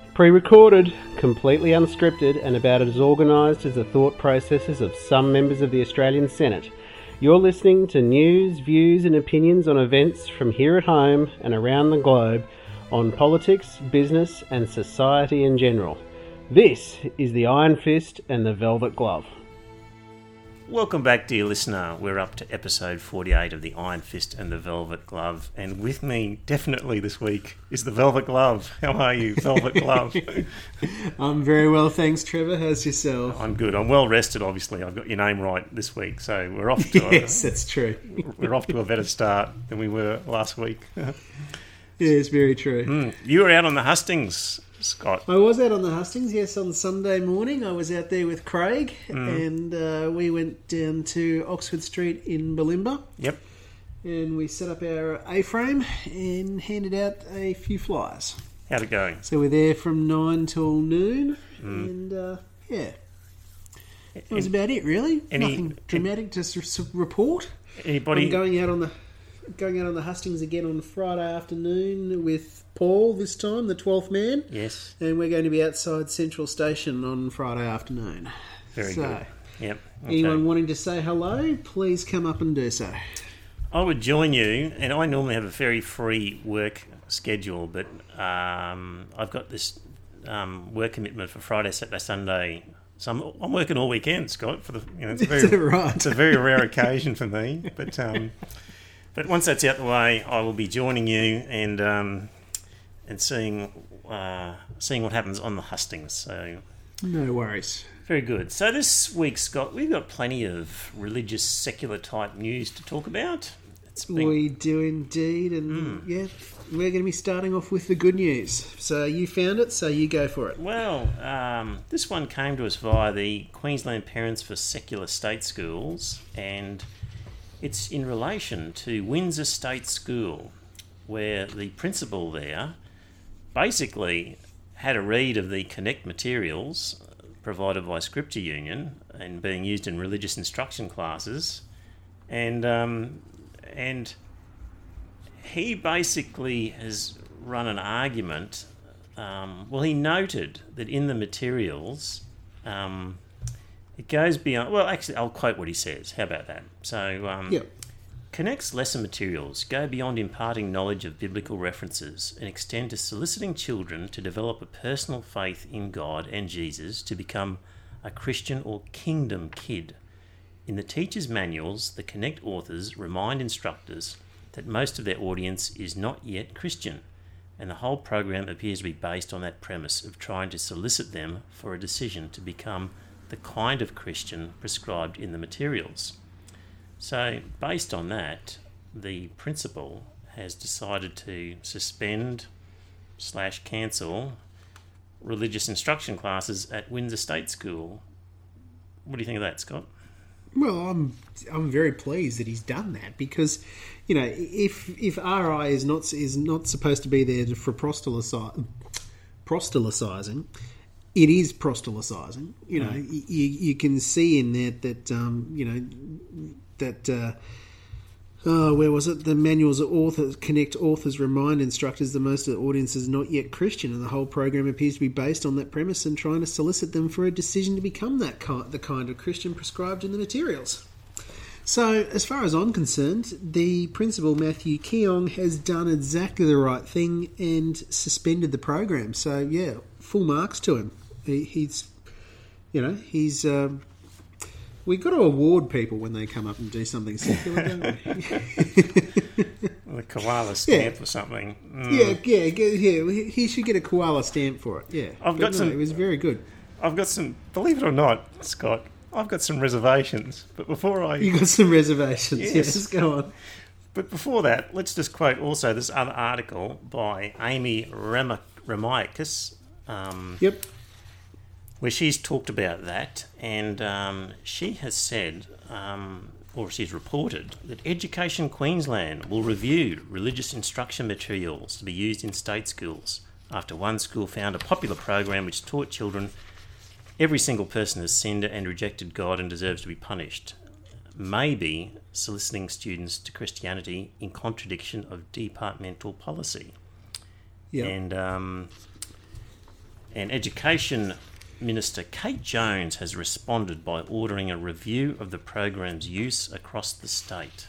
Pre-recorded, completely unscripted, and about as organised as the thought processes of some members of the Australian Senate. You're listening to news, views and opinions on events from here at home and around the globe on politics, business and society in general. This is the Iron Fist and the Velvet Glove. Welcome back, dear listener. We're up to episode 48 of the Iron Fist and the Velvet Glove. And with me, definitely this week, is the Velvet Glove. How are you, Velvet Glove? I'm very well, thanks, Trevor. How's yourself? I'm good. I'm well rested, obviously. I've got your name right this week, so we're off to yes, that's true. We're off to a better start than we were last week. Yeah, it's very true. You were out on the hustings, Scott. I was out on the hustings, yes, on Sunday morning. I was out there with Craig and we went down to Oxford Street in Bulimba. Yep. And we set up our A-frame and handed out a few flyers. How'd it go? So we're there from 9 till noon and yeah. That was about it, really. Nothing dramatic, just a report. Anybody... I'm going out on the hustings again on Friday afternoon with Paul this time, the 12th man. Yes. And we're going to be outside Central Station on Friday afternoon. Very good. Yep. Okay. Anyone wanting to say hello, please come up and do so. I would join you, and I normally have a very free work schedule, but I've got this work commitment for Friday, Saturday, Sunday. So I'm working all weekend, Scott. It's a very, right? It's a very rare occasion for me, but once that's out the way, I will be joining you and seeing what happens on the hustings. So no worries. Very good. So this week, Scott, we've got plenty of religious, secular type news to talk about. We do indeed, and yeah, we're going to be starting off with the good news. So you found it, so you go for it. Well, this one came to us via the Queensland Parents for Secular State Schools, and it's in relation to Windsor State School, where the principal there basically had a read of the Connect materials provided by Scripture Union and being used in religious instruction classes, and he basically has run an argument. He noted that in the materials, it goes beyond... Well, actually, I'll quote what he says. How about that? So, Connect's lesson materials go beyond imparting knowledge of biblical references and extend to soliciting children to develop a personal faith in God and Jesus to become a Christian or kingdom kid. In the teacher's manuals, the Connect authors remind instructors that most of their audience is not yet Christian, and the whole program appears to be based on that premise of trying to solicit them for a decision to become the kind of Christian prescribed in the materials. So, based on that, the principal has decided to suspend/cancel religious instruction classes at Windsor State School. What do you think of that, Scott? Well, I'm very pleased that he's done that because, you know, if RI is not supposed to be there for proselytizing, it is proselytizing. You know, you can see in where was it? The manuals of authors, Connect authors remind instructors that most of the audience is not yet Christian, and the whole program appears to be based on that premise and trying to solicit them for a decision to become the kind of Christian prescribed in the materials. So, as far as I'm concerned, the principal, Matthew Keong, has done exactly the right thing and suspended the program. So, yeah, full marks to him. We've got to award people when they come up and do something secular, don't we? The koala stamp or something. Yeah. He should get a koala stamp for it. Yeah, it was very good. I've got some. Believe it or not, Scott, I've got some reservations. But before you got some reservations. Yes, go on. But before that, let's just quote also this other article by Amy Ramiakis. Yep. Where she's talked about that, and she has said, or she's reported, that Education Queensland will review religious instruction materials to be used in state schools after one school found a popular program which taught children every single person has sinned and rejected God and deserves to be punished, maybe soliciting students to Christianity in contradiction of departmental policy. Yeah. And And Education Minister Kate Jones has responded by ordering a review of the program's use across the state.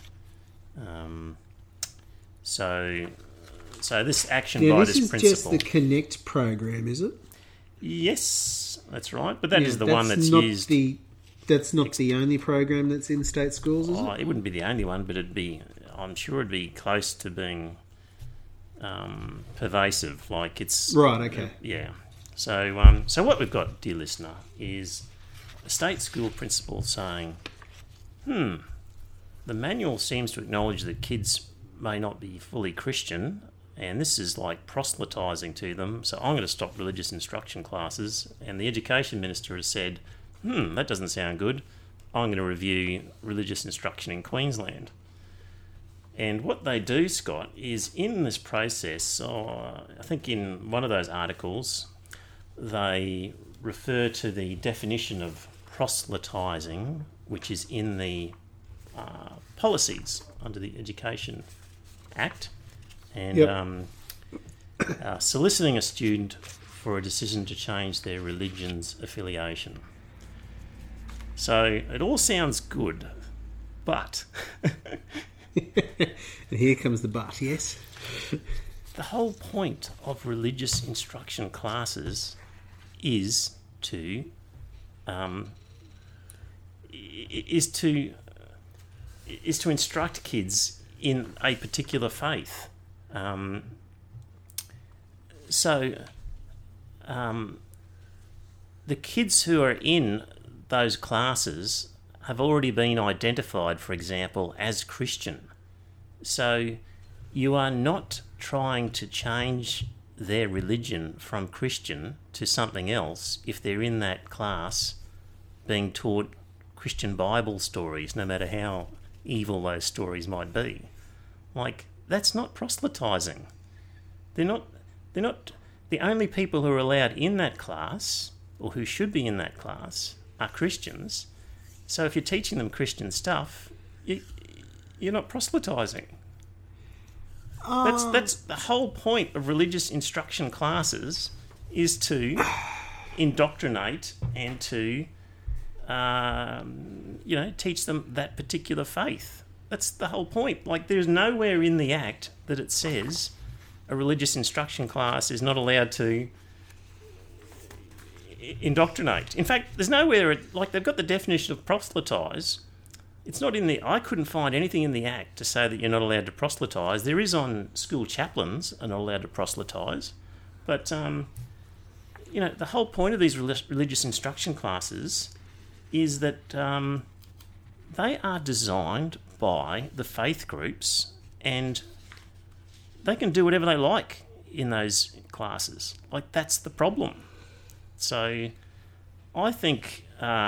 So this action by this principal... This is just the Connect program, is it? Yes, that's right. But that is the one that's used... That's not the only program that's in state schools, is it? It wouldn't be the only one, but I'm sure it'd be close to being pervasive. Like it's... Right, okay. Yeah. So what we've got, dear listener, is a state school principal saying, the manual seems to acknowledge that kids may not be fully Christian, and this is like proselytising to them, so I'm going to stop religious instruction classes. And the Education Minister has said, that doesn't sound good. I'm going to review religious instruction in Queensland. And what they do, Scott, is in this process, I think in one of those articles, they refer to the definition of proselytising, which is in the policies under the Education Act, and soliciting a student for a decision to change their religion's affiliation. So it all sounds good, but... And here comes the but, yes? The whole point of religious instruction classes is to instruct kids in a particular faith. The kids who are in those classes have already been identified, for example, as Christian. So you are not trying to change their religion from Christian to something else if they're in that class being taught Christian Bible stories, no matter how evil those stories might be. Like, that's not proselytising. They're not the only people who are allowed in that class, or who should be in that class, are Christians. So if you're teaching them Christian stuff, you're not proselytising. That's the whole point of religious instruction classes, is to indoctrinate and to teach them that particular faith. That's the whole point. Like, there's nowhere in the Act that it says a religious instruction class is not allowed to indoctrinate. In fact, there's nowhere, they've got the definition of proselytise. It's not in the... I couldn't find anything in the Act to say that you're not allowed to proselytise. There is on school chaplains are not allowed to proselytise. But, the whole point of these religious instruction classes is that they are designed by the faith groups, and they can do whatever they like in those classes. Like, that's the problem. So I think,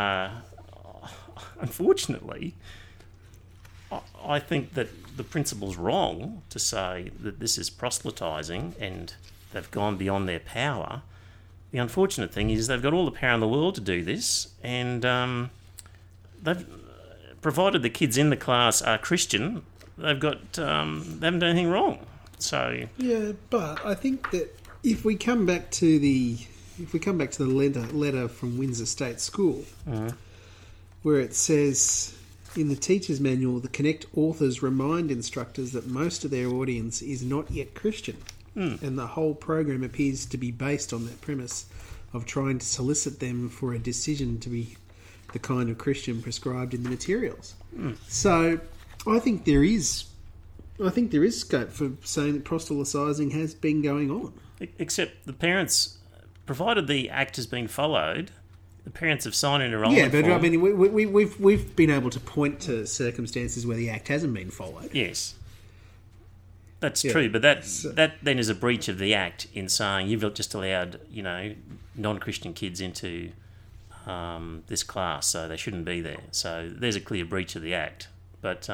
unfortunately, I think that the principal's wrong to say that this is proselytising and they've gone beyond their power. The unfortunate thing is they've got all the power in the world to do this, and they've provided the kids in the class are Christian. They haven't done anything wrong. So yeah, but I think that if we come back to the letter from Windsor State School, where it says in the teacher's manual, the Connect authors remind instructors that most of their audience is not yet Christian, and the whole program appears to be based on that premise of trying to solicit them for a decision to be the kind of Christian prescribed in the materials. So I think there is scope for saying that proselytising has been going on. Except the parents, provided the Act has been followed, the parents have signed an enrolment form. I mean, we've been able to point to circumstances where the Act hasn't been followed. Yes, that's true. But that then is a breach of the Act in saying you've just allowed non-Christian kids into this class, so they shouldn't be there. So there's a clear breach of the Act. But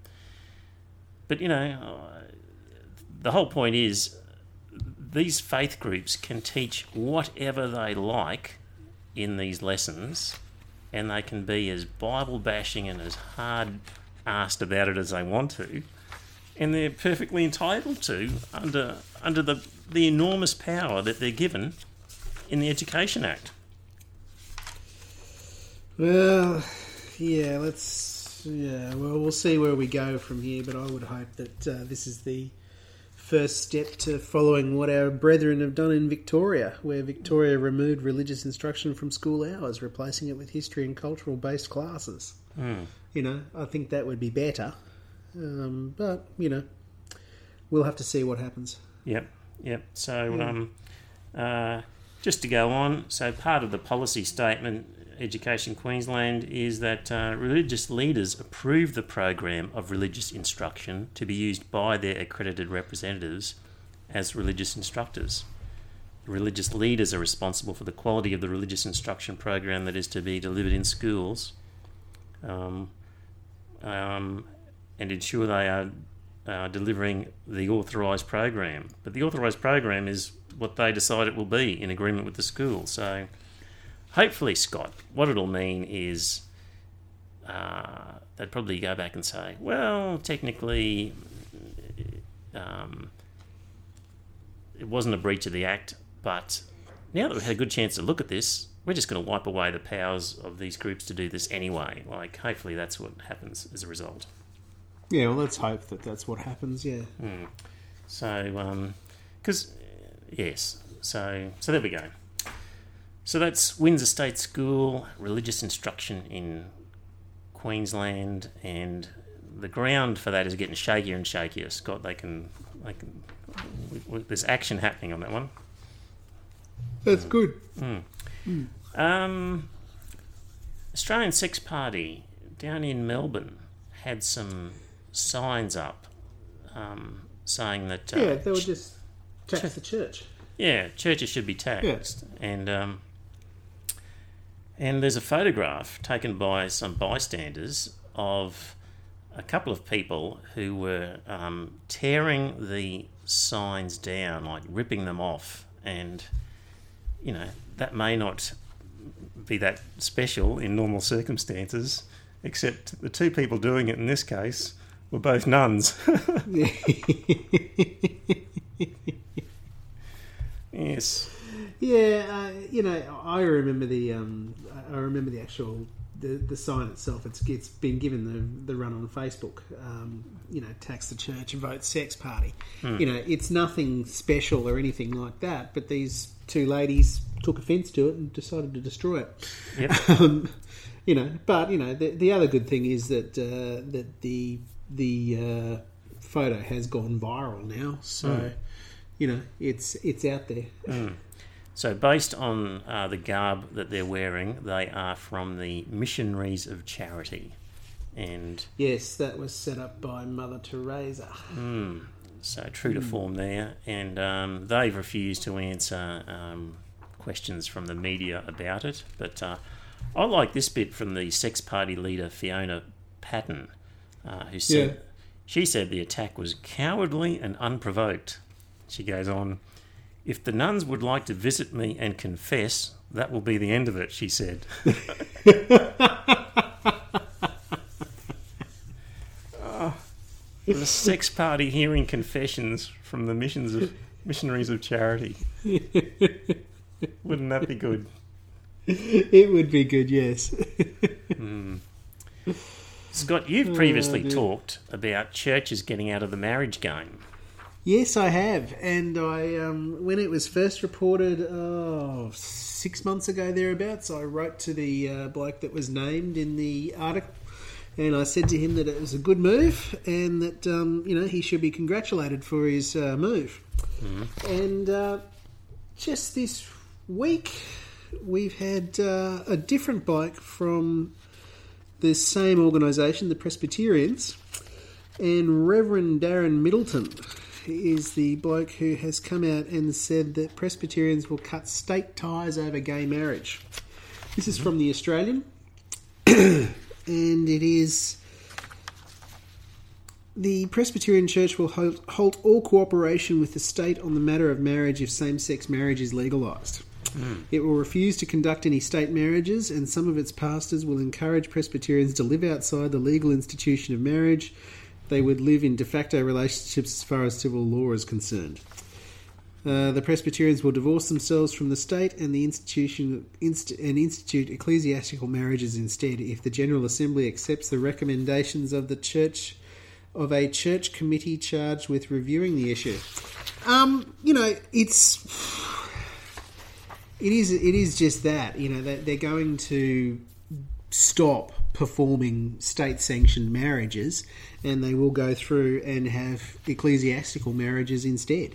the whole point is these faith groups can teach whatever they like in these lessons, and they can be as Bible bashing and as hard-arsed about it as they want to, and they're perfectly entitled to under the enormous power that they're given in the Education Act? Well, well, we'll see where we go from here, but I would hope that this is the first step to following what our brethren have done in Victoria, where Victoria removed religious instruction from school hours, replacing it with history and cultural-based classes. I think that would be better. But, we'll have to see what happens. Yep. So, just to go on, so part of the policy statement, Education Queensland, is that religious leaders approve the program of religious instruction to be used by their accredited representatives as religious instructors. Religious leaders are responsible for the quality of the religious instruction program that is to be delivered in schools, and ensure they are delivering the authorised program. But the authorised program is what they decide it will be in agreement with the school. So hopefully, Scott, what it'll mean is they'd probably go back and say, well, technically it wasn't a breach of the Act, but now that we've had a good chance to look at this, we're just going to wipe away the powers of these groups to do this anyway. Hopefully that's what happens as a result. Yeah, well, let's hope that that's what happens, yeah. So, because, yes, so there we go. So that's Windsor State School, religious instruction in Queensland, and the ground for that is getting shakier and shakier. Scott, there's action happening on that one. That's good. Australian Sex Party down in Melbourne had some signs up saying that... they would just tax the church. Yeah, churches should be taxed. Yeah. And there's a photograph taken by some bystanders of a couple of people who were tearing the signs down, ripping them off. And, that may not be that special in normal circumstances, except the two people doing it in this case were both nuns. Yes. Yeah, I remember the actual the sign itself. It's been given the run on Facebook. Tax the church and vote sex party. It's nothing special or anything like that. But these two ladies took offence to it and decided to destroy it. Yep. The other good thing is that the photo has gone viral now. So it's out there. So based on the garb that they're wearing, they are from the Missionaries of Charity. And yes, that was set up by Mother Teresa. So true to form there. And they've refused to answer questions from the media about it. But I like this bit from the Sex Party leader, Fiona Patten, who said, she said the attack was cowardly and unprovoked. She goes on, "If the nuns would like to visit me and confess, that will be the end of it," she said. The Sex Party hearing confessions from the Missionaries of Charity. Wouldn't that be good? It would be good, yes. Scott, you've previously talked about churches getting out of the marriage game. Yes, I have. And I, when it was first reported 6 months ago thereabouts, I wrote to the bloke that was named in the article, and I said to him that it was a good move and that he should be congratulated for his move. And just this week, we've had a different bloke from the same organisation, the Presbyterians, and Reverend Darren Middleton is the bloke who has come out and said that Presbyterians will cut state ties over gay marriage. This is from The Australian, and it is: the Presbyterian Church will halt all cooperation with the state on the matter of marriage if same-sex marriage is legalised. It will refuse to conduct any state marriages, and some of its pastors will encourage Presbyterians to live outside the legal institution of marriage. They would live in de facto relationships as far as civil law is concerned. The Presbyterians will divorce themselves from the state and the institute ecclesiastical marriages instead if the General Assembly accepts the recommendations of the church of a church committee charged with reviewing the issue. It is just that, that they're going to stop performing state-sanctioned marriages, and they will go through and have ecclesiastical marriages instead.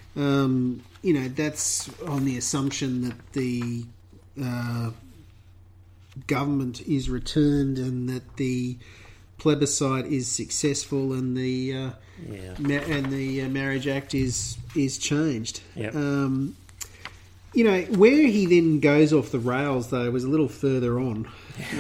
That's on the assumption that the government is returned and that the plebiscite is successful and the Marriage Act is changed. Yep. Where he then goes off the rails, though, was a little further on.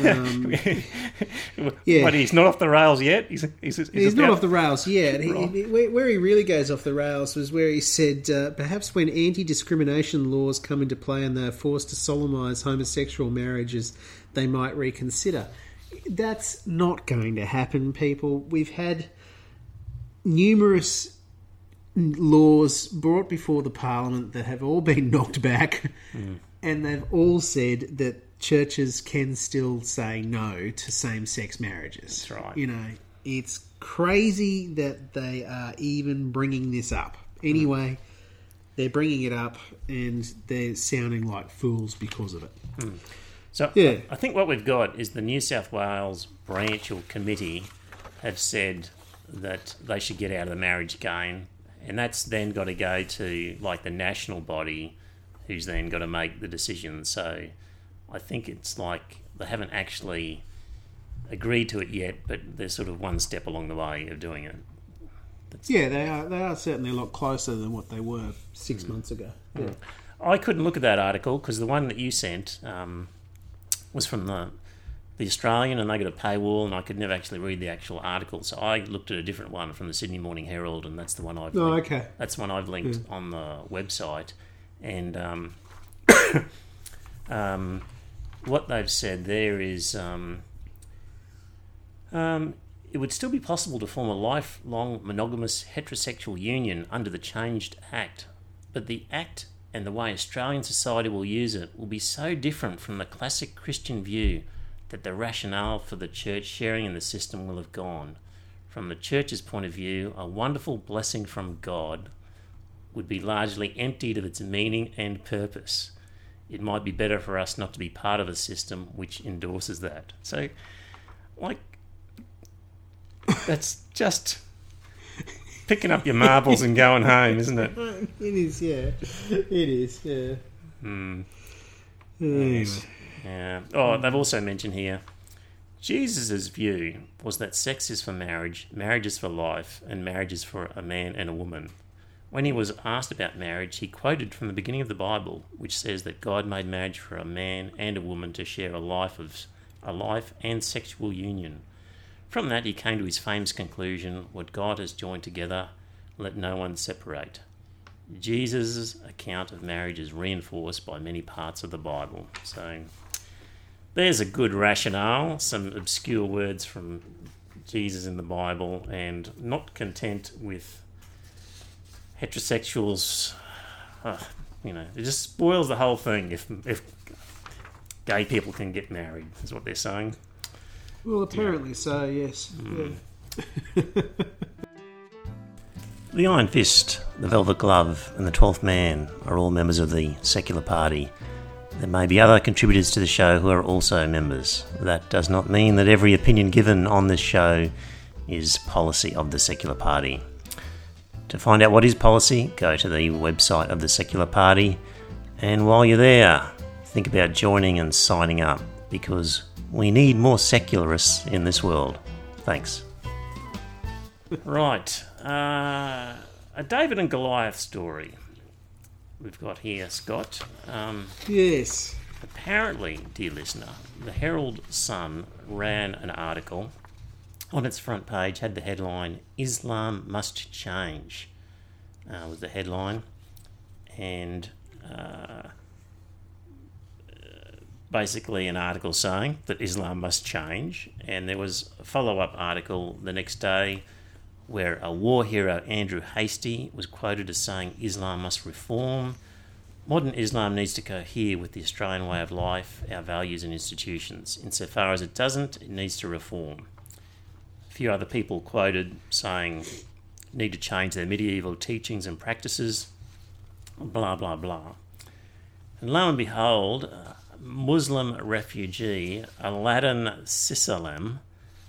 But he's not off the rails yet? He's not off the rails yet. Where he really goes off the rails was where he said, perhaps when anti-discrimination laws come into play and they're forced to solemnise homosexual marriages, they might reconsider. That's not going to happen, people. We've had numerous laws brought before the Parliament that have all been knocked back, and they've all said that churches can still say no to same-sex marriages. That's right. It's crazy that they are even bringing this up. Anyway, they're bringing it up, and they're sounding like fools because of it. So yeah. I think what we've got is the New South Wales branch or committee have said that they should get out of the marriage game, and that's then got to go to the national body, who's then got to make the decision. So I think it's like they haven't actually agreed to it yet, but they're sort of one step along the way of doing it. They are certainly a lot closer than what they were 6 months ago. Yeah. I couldn't look at that article because the one that you sent was from the Australian, and they got a paywall, and I could never actually read the actual article. So I looked at a different one from the Sydney Morning Herald, and that's the one I've linked. Okay. That's the one I've linked on the website. And what they've said there is it would still be possible to form a lifelong monogamous heterosexual union under the changed Act, but the Act and the way Australian society will use it will be so different from the classic Christian view that the rationale for the church sharing in the system will have gone. From the church's point of view, a wonderful blessing from God would be largely emptied of its meaning and purpose. It might be better for us not to be part of a system which endorses that. So, that's just picking up your marbles and going home, isn't it? It is, yeah. It is, yeah. Yes. Yeah. Oh, they've also mentioned here, Jesus' view was that sex is for marriage, marriage is for life, and marriage is for a man and a woman. When he was asked about marriage, he quoted from the beginning of the Bible, which says that God made marriage for a man and a woman to share a life and sexual union. From that, he came to his famous conclusion, what God has joined together, let no one separate. Jesus' account of marriage is reinforced by many parts of the Bible. So there's a good rationale, some obscure words from Jesus in the Bible, and not content with heterosexuals. It just spoils the whole thing if gay people can get married, is what they're saying. Well, apparently so, yes. Yeah. The Iron Fist, the Velvet Glove, and the 12th Man are all members of the Secular Party. There may be other contributors to the show who are also members. That does not mean that every opinion given on this show is policy of the Secular Party. To find out what is policy, go to the website of the Secular Party, and while you're there, think about joining and signing up, because we need more secularists in this world. Thanks. Right. A David and Goliath story we've got here, Scott. Yes. Apparently, dear listener, the Herald Sun ran an article on its front page, had the headline, Islam Must Change, was the headline. And basically an article saying that Islam must change. And there was a follow-up article the next day where a war hero, Andrew Hastie, was quoted as saying Islam must reform. Modern Islam needs to cohere with the Australian way of life, our values and institutions. Insofar as it doesn't, it needs to reform. A few other people quoted saying need to change their medieval teachings and practices, blah, blah, blah. And lo and behold, a Muslim refugee, Aladdin Sisalem,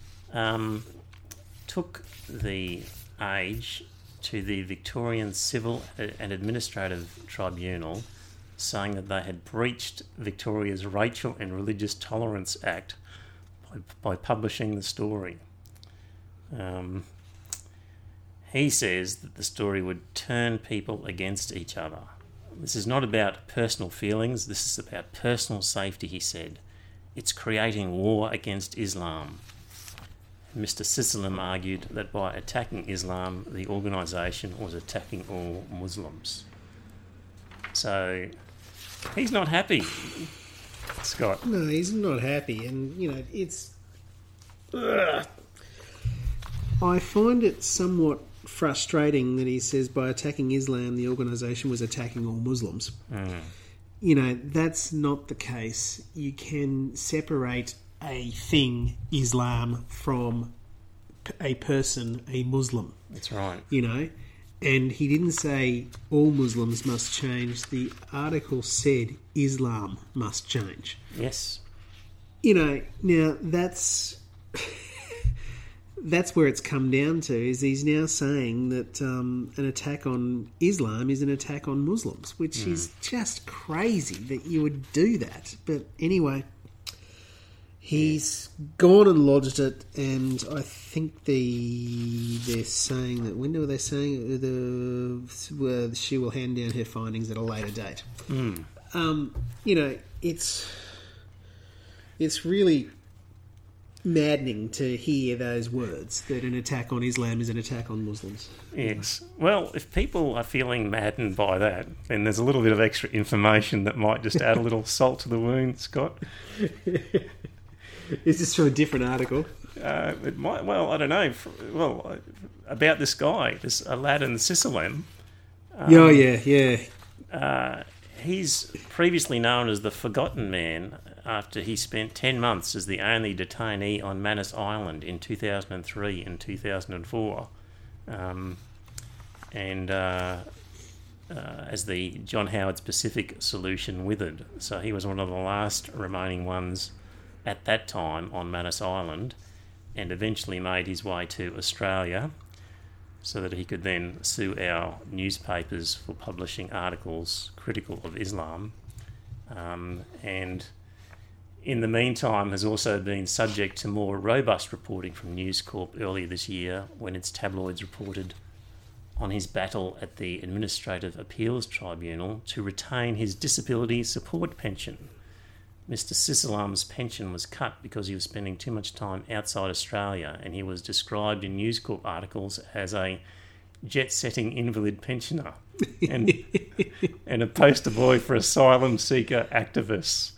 took the age to the Victorian Civil and Administrative Tribunal, saying that they had breached Victoria's Racial and Religious Tolerance Act by publishing the story. He says that the story would turn people against each other. This is not about personal feelings, this is about personal safety, he said. It's creating war against Islam. Mr. Sisalem argued that by attacking Islam, the organisation was attacking all Muslims. So, he's not happy, Scott. No, he's not happy, and, you know, it's... Ugh. I find it somewhat frustrating that he says by attacking Islam, the organisation was attacking all Muslims. You know, that's not the case. You can separate a thing, Islam, from a person, a Muslim. That's right. You know, and he didn't say all Muslims must change. The article said Islam must change. Yes. You know, now that's that's where it's come down to, is he's now saying that an attack on Islam is an attack on Muslims, which is just crazy that you would do that. But anyway, he's gone and lodged it, and I think they're saying that, when were they saying she will hand down her findings at a later date. You know, it's really maddening to hear those words, that an attack on Islam is an attack on Muslims. Yes. Well, if people are feeling maddened by that, then there's a little bit of extra information that might just add a little salt to the wound, Scott. Is this from a different article? It might. Well, I don't know. Well, about this guy, this Aladdin Sisalem. He's previously known as the Forgotten Man after he spent 10 months as the only detainee on Manus Island in 2003 and 2004. As the John Howard's Pacific solution withered. So he was one of the last remaining ones at that time on Manus Island, and eventually made his way to Australia so that he could then sue our newspapers for publishing articles critical of Islam. And in the meantime has also been subject to more robust reporting from News Corp earlier this year, when its tabloids reported on his battle at the Administrative Appeals Tribunal to retain his disability support pension. Mr. Sisalam's pension was cut because he was spending too much time outside Australia, and he was described in News Corp articles as a jet-setting invalid pensioner and a poster boy for asylum seeker activists.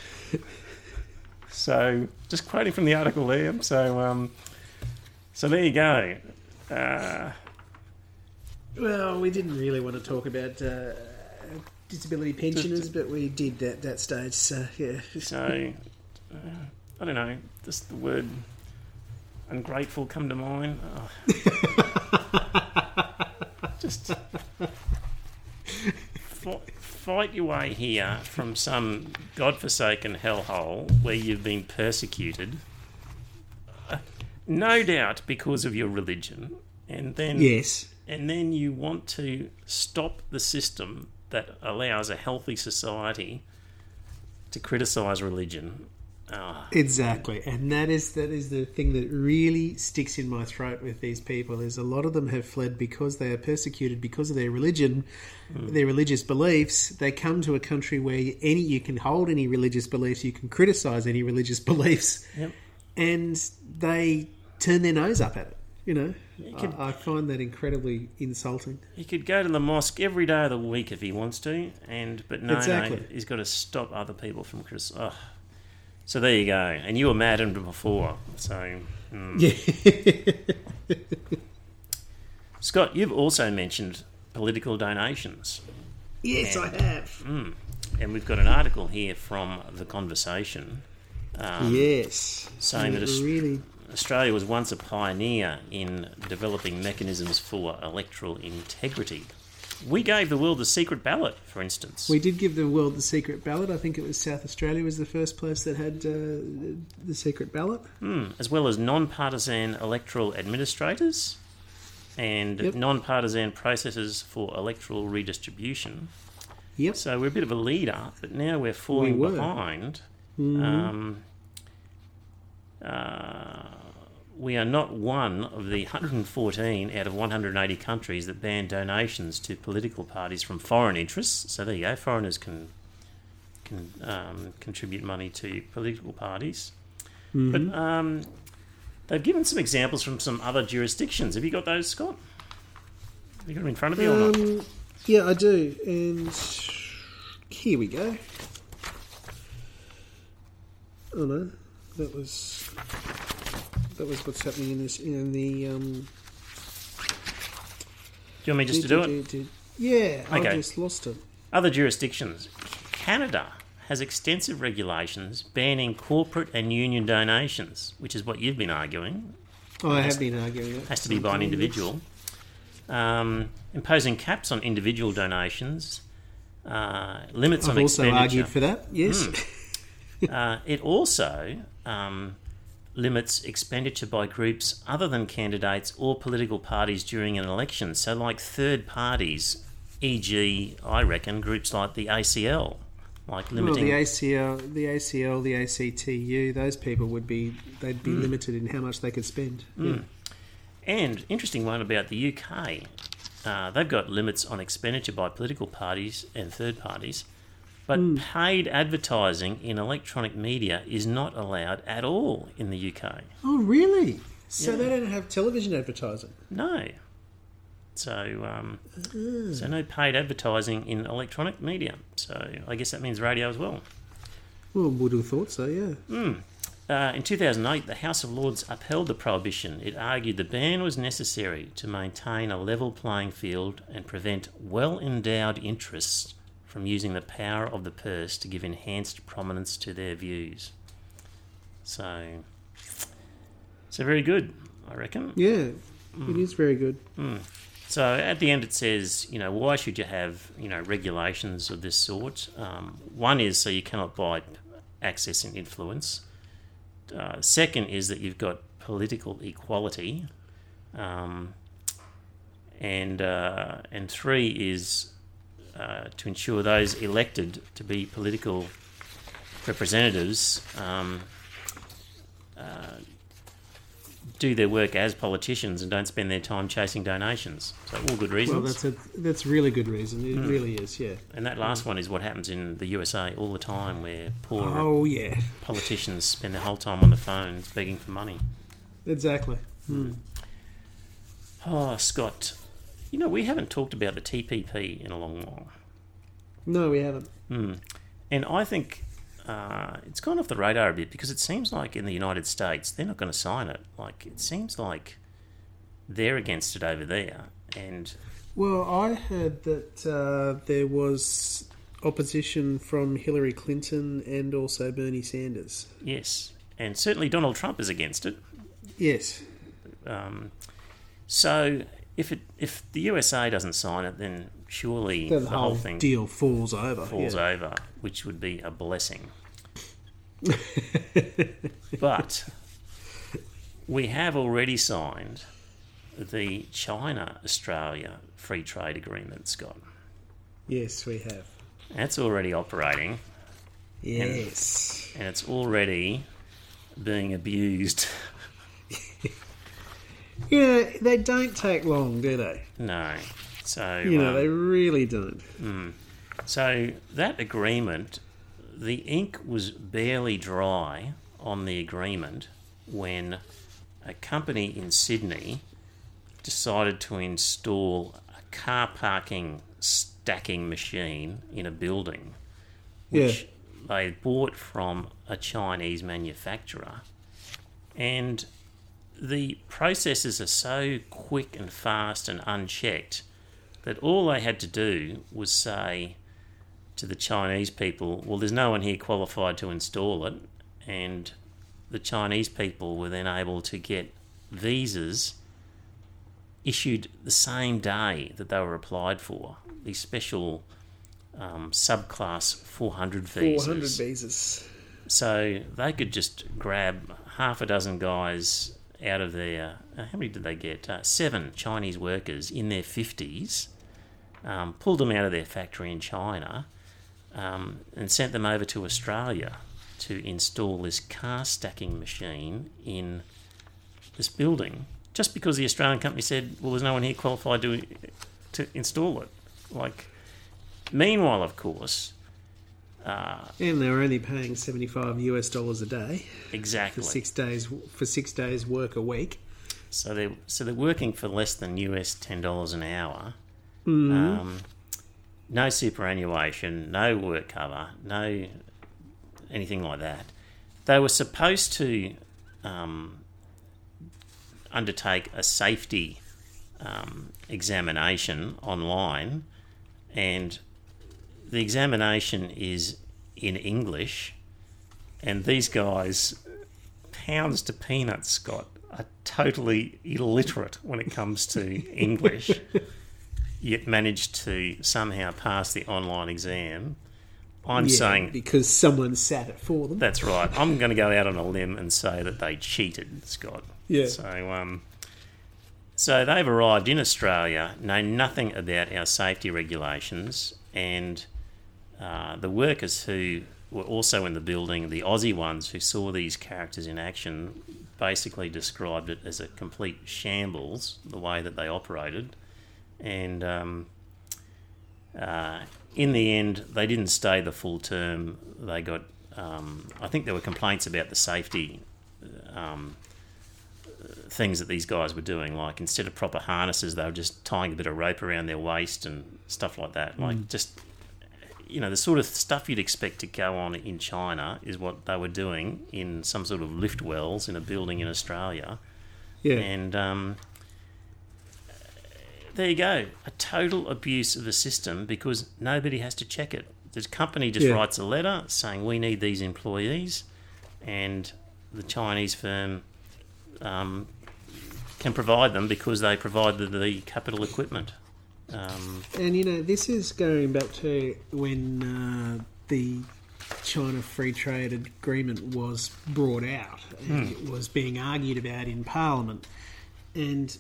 So, just quoting from the article there. So there you go. Well, we didn't really want to talk about disability pensioners, but we did at that stage, so yeah. So, I don't know, does the word ungrateful come to mind? Just fight your way here from some godforsaken hellhole where you've been persecuted, no doubt because of your religion, and then yes, and then you want to stop the system that allows a healthy society to criticise religion. Exactly, and that is the thing that really sticks in my throat with these people, is a lot of them have fled because they are persecuted because of their religion, their religious beliefs. They come to a country where you can hold any religious beliefs, you can criticise any religious beliefs, and they turn their nose up at it. You know, I find that incredibly insulting. He could go to the mosque every day of the week if he wants to, but no, he's got to stop other people from criticising. So there you go. And you were maddened before, so... Yeah. Scott, you've also mentioned political donations. Yes, I have. And we've got an article here from The Conversation Yes. saying that really... Australia was once a pioneer in developing mechanisms for electoral integrity. We gave the world the secret ballot, for instance. We did give the world the secret ballot. I think it was South Australia was the first place that had the secret ballot. As well as non-partisan electoral administrators and non-partisan processes for electoral redistribution. Yep. So we're a bit of a leader, but now we're falling behind. We are not one of the 114 out of 180 countries that ban donations to political parties from foreign interests. So there you go, foreigners can contribute money to political parties. But they've given some examples from some other jurisdictions. Have you got those, Scott? Have you got them in front of you or not? Yeah, I do. And here we go. Oh no, that was what's happening in this in the. Do you want me just to do it? Yeah, Okay. I just lost it. Other jurisdictions. Canada has extensive regulations banning corporate and union donations, which is what you've been arguing. I have been arguing it. Has to be by an individual. Imposing caps on individual donations, limits on I've also expenditure. argued for that. Yes. It also limits expenditure by groups other than candidates or political parties during an election. So, like third parties, e.g., I reckon groups like the ACL, like limiting. Well, the ACL, the ACTU, those people they'd be limited in how much they could spend. Yeah. And interesting one about the UK. They've got limits on expenditure by political parties and third parties, but paid advertising in electronic media is not allowed at all in the UK. Oh, really? So Yeah. they don't have television advertising? No. So, so no paid advertising in electronic media. So I guess that means radio as well. Well, would have thought so, yeah. In 2008, the House of Lords upheld the prohibition. It argued the ban was necessary to maintain a level playing field and prevent well-endowed interests from using the power of the purse to give enhanced prominence to their views. So very good, I reckon. Yeah, it is very good. So at the end it says, why should you have, regulations of this sort? One is so you cannot buy access and influence. Second is that you've got political equality. And three is to ensure those elected to be political representatives do their work as politicians and don't spend their time chasing donations. So all good reasons. Well, that's really good reason. It really is, yeah. And that last one is what happens in the USA all the time, where poor politicians spend their whole time on the phones begging for money. Exactly. Oh, Scott, we haven't talked about the TPP in a long while. No, we haven't. And I think it's gone off the radar a bit because it seems like in the United States they're not going to sign it. Like, it seems like they're against it over there. And well, I heard that there was opposition from Hillary Clinton and also Bernie Sanders. yes, and certainly Donald Trump is against it. Yes. So if the USA doesn't sign it, then surely The the whole whole thing deal falls over. over, which would be a blessing. But we have already signed the China-Australia Free Trade Agreement, Scott. Yes, we have. That's already operating. Yes. And it's already being abused. Yeah, they don't take long, do they? No. So they really don't. So that agreement, the ink was barely dry on the agreement when a company in Sydney decided to install a car parking stacking machine in a building, which they bought from a Chinese manufacturer. And the processes are so quick and fast and unchecked that all they had to do was say to the Chinese people, well, there's no one here qualified to install it, and the Chinese people were then able to get visas issued the same day that they were applied for, these special subclass 400 visas. 400 visas. So they could just grab half a dozen guys out of their... how many did they get? 7 Chinese workers in their 50s, pulled them out of their factory in China, and sent them over to Australia to install this car stacking machine in this building, just because the Australian company said, well, there's no one here qualified to install it. Like, meanwhile, of course... and they were only paying $75 a day. Exactly. For 6 days work a week. So they're working for less than $10 an hour. Mm. No superannuation, no work cover, no anything like that. They were supposed to undertake a safety examination online, and the examination is in English, and these guys, pounds to peanuts, Scott, are totally illiterate when it comes to English, yet managed to somehow pass the online exam. I'm saying... because someone sat it for them. That's right. I'm going to go out on a limb and say that they cheated, Scott. Yeah. So they've arrived in Australia, know nothing about our safety regulations, and the workers who were also in the building, the Aussie ones who saw these characters in action, basically described it as a complete shambles, the way that they operated. And in the end, they didn't stay the full term. They got, I think there were complaints about the safety things that these guys were doing. Like, instead of proper harnesses, they were just tying a bit of rope around their waist and stuff like that. Like, just, the sort of stuff you'd expect to go on in China is what they were doing in some sort of lift wells in a building in Australia. Yeah. And there you go. A total abuse of the system because nobody has to check it. The company just writes a letter saying we need these employees, and the Chinese firm can provide them because they provide the capital equipment. And, this is going back to when the China Free Trade Agreement was brought out and it was being argued about in Parliament. And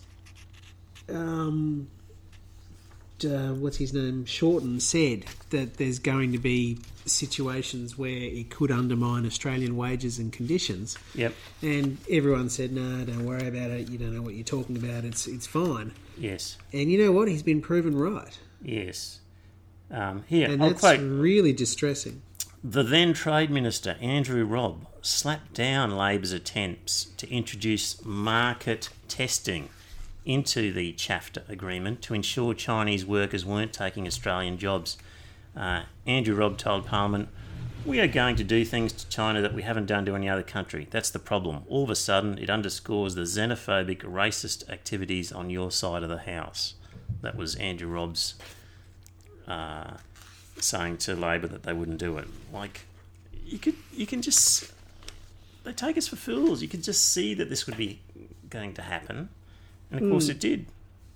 what's his name? Shorten said that there's going to be situations where it could undermine Australian wages and conditions. Yep. And everyone said, no, don't worry about it. You don't know what you're talking about. It's fine. Yes. And you know what? He's been proven right. Yes. Here, and that's really distressing. The then Trade Minister, Andrew Robb, slapped down Labor's attempts to introduce market testing into the CHAFTA agreement to ensure Chinese workers weren't taking Australian jobs. Andrew Robb told Parliament, we are going to do things to China that we haven't done to any other country. That's the problem. All of a sudden, it underscores the xenophobic, racist activities on your side of the house. That was Andrew Robb's saying to Labor that they wouldn't do it. Like, you can just... They take us for fools. You can just see that this would be going to happen. And of course it did.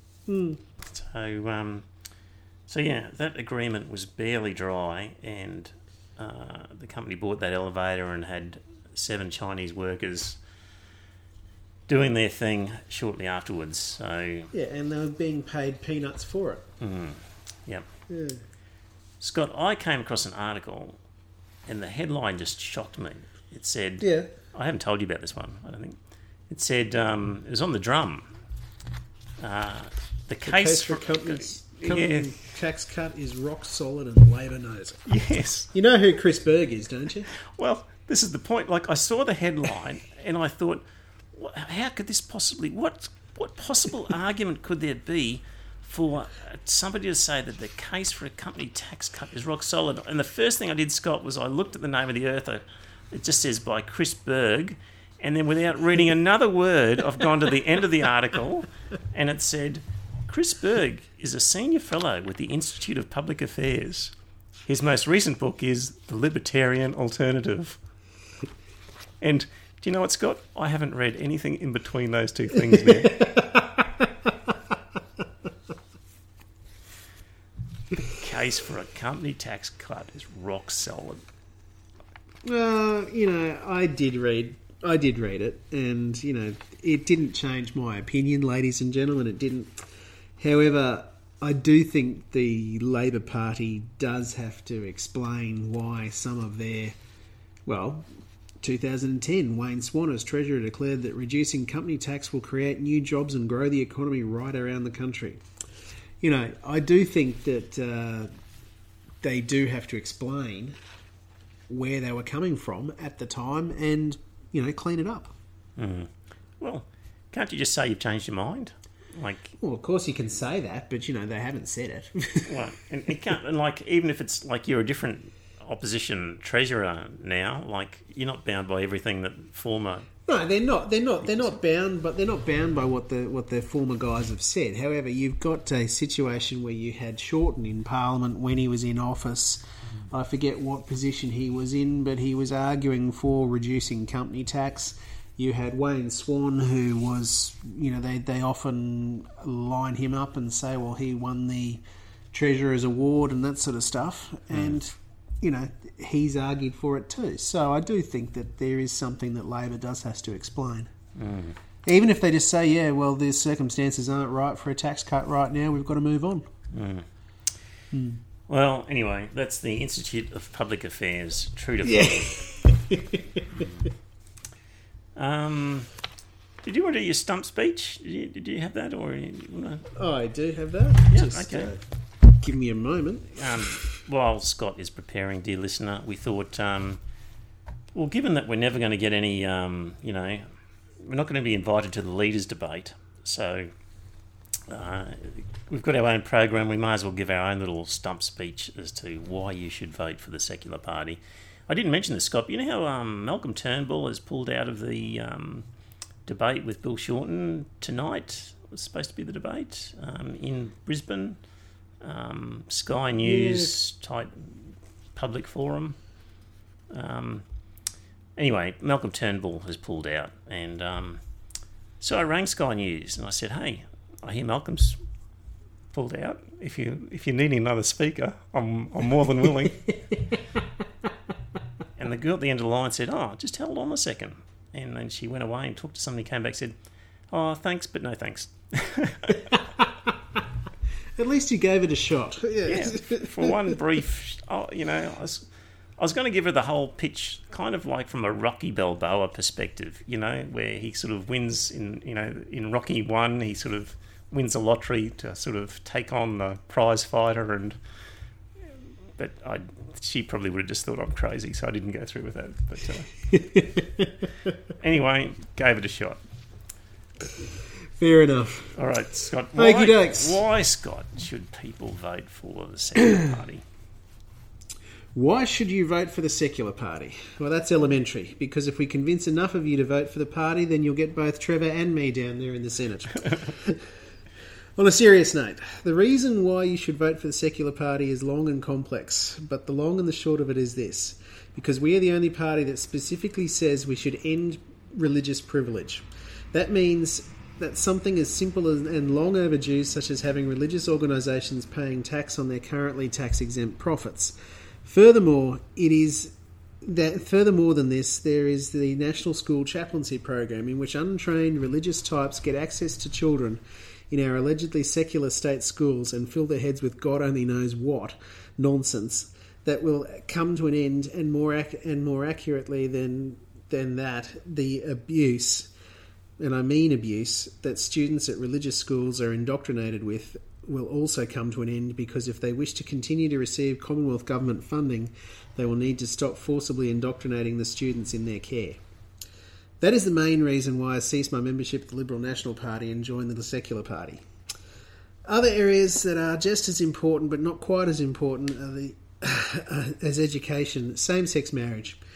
So yeah, that agreement was barely dry, and the company bought that elevator and had 7 Chinese workers doing their thing shortly afterwards. So yeah, and they were being paid peanuts for it. Yep. Yeah. Scott, I came across an article, and the headline just shocked me. It said, I haven't told you about this one, I don't think. It said, it was on the Drum. The case for companies... Company tax cut is rock solid and Labor knows it. Yes. You know who Chris Berg is, don't you? Well, this is the point. Like, I saw the headline and I thought, how could this possibly... What possible argument could there be for somebody to say that the case for a company tax cut is rock solid? And the first thing I did, Scott, was I looked at the name of the author. It just says by Chris Berg, And then without reading another word, I've gone to the end of the article and it said, Chris Berg is a senior fellow with the Institute of Public Affairs. His most recent book is The Libertarian Alternative. And do you know what, Scott? I haven't read anything in between those two things now. The case for a company tax cut is rock solid. I did read it, and, it didn't change my opinion, ladies and gentlemen, it didn't. However, I do think the Labor Party does have to explain why some of their, 2010, Wayne Swan as Treasurer declared that reducing company tax will create new jobs and grow the economy right around the country. I do think that they do have to explain where they were coming from at the time and, clean it up. Mm. Well, can't you just say you've changed your mind? Well, of course you can say that, but, they haven't said it. Well, and it can't, and even if it's you're a different opposition treasurer now, you're not bound by everything that former... No, they're not. They're not bound, but they're not bound by what the former guys have said. However, you've got a situation where you had Shorten in Parliament when he was in office. I forget what position he was in, but he was arguing for reducing company tax. You had Wayne Swan, who was, they often line him up and say, well, he won the Treasurer's Award and that sort of stuff. And, he's argued for it too. So I do think that there is something that Labor does have to explain. Mm. Even if they just say, the circumstances aren't right for a tax cut right now, we've got to move on. Mm. Mm. Well, anyway, that's the Institute of Public Affairs, true to form. Did you want to do your stump speech? Did you have that, or you want to... I do have that. Yeah, okay. Give me a moment. While Scott is preparing, dear listener, we thought, given that we're never going to get any, we're not going to be invited to the leaders' debate, so we've got our own program. We might as well give our own little stump speech as to why you should vote for the Secular Party. I didn't mention this, Scott, but you know how Malcolm Turnbull has pulled out of the debate with Bill Shorten tonight? It was supposed to be the debate in Brisbane. Sky News type public forum. Anyway, Malcolm Turnbull has pulled out, and so I rang Sky News and I said, "Hey, I hear Malcolm's pulled out. If you need another speaker, I'm more than willing." And the girl at the end of the line said, "Oh, just hold on a second." And then she went away and talked to somebody, came back, said, "Oh, thanks, but no thanks." At least you gave it a shot. Yeah, for one brief... I was going to give her the whole pitch, kind of like from a Rocky Balboa perspective, where he sort of wins in Rocky 1, he sort of wins the lottery to sort of take on the prize fighter, but she probably would have just thought I'm crazy, so I didn't go through with that. But anyway, gave it a shot. Fair enough. All right, Scott. Why, Scott, should people vote for the Secular Party? Why should you vote for the Secular Party? Well, that's elementary, because if we convince enough of you to vote for the party, then you'll get both Trevor and me down there in the Senate. On a serious note, the reason why you should vote for the Secular Party is long and complex, but the long and the short of it is this: because we are the only party that specifically says we should end religious privilege. That means that something as simple and long overdue, such as having religious organisations paying tax on their currently tax-exempt profits. Furthermore than this, there is the National School Chaplaincy Program, in which untrained religious types get access to children in our allegedly secular state schools and fill their heads with God only knows what nonsense that will come to an end, and more accurately than that, the abuse, and I mean abuse, that students at religious schools are indoctrinated with will also come to an end, because if they wish to continue to receive Commonwealth Government funding, they will need to stop forcibly indoctrinating the students in their care. That is the main reason why I ceased my membership of the Liberal National Party and joined the Secular Party. Other areas that are just as important but not quite as important are as education, same-sex marriage.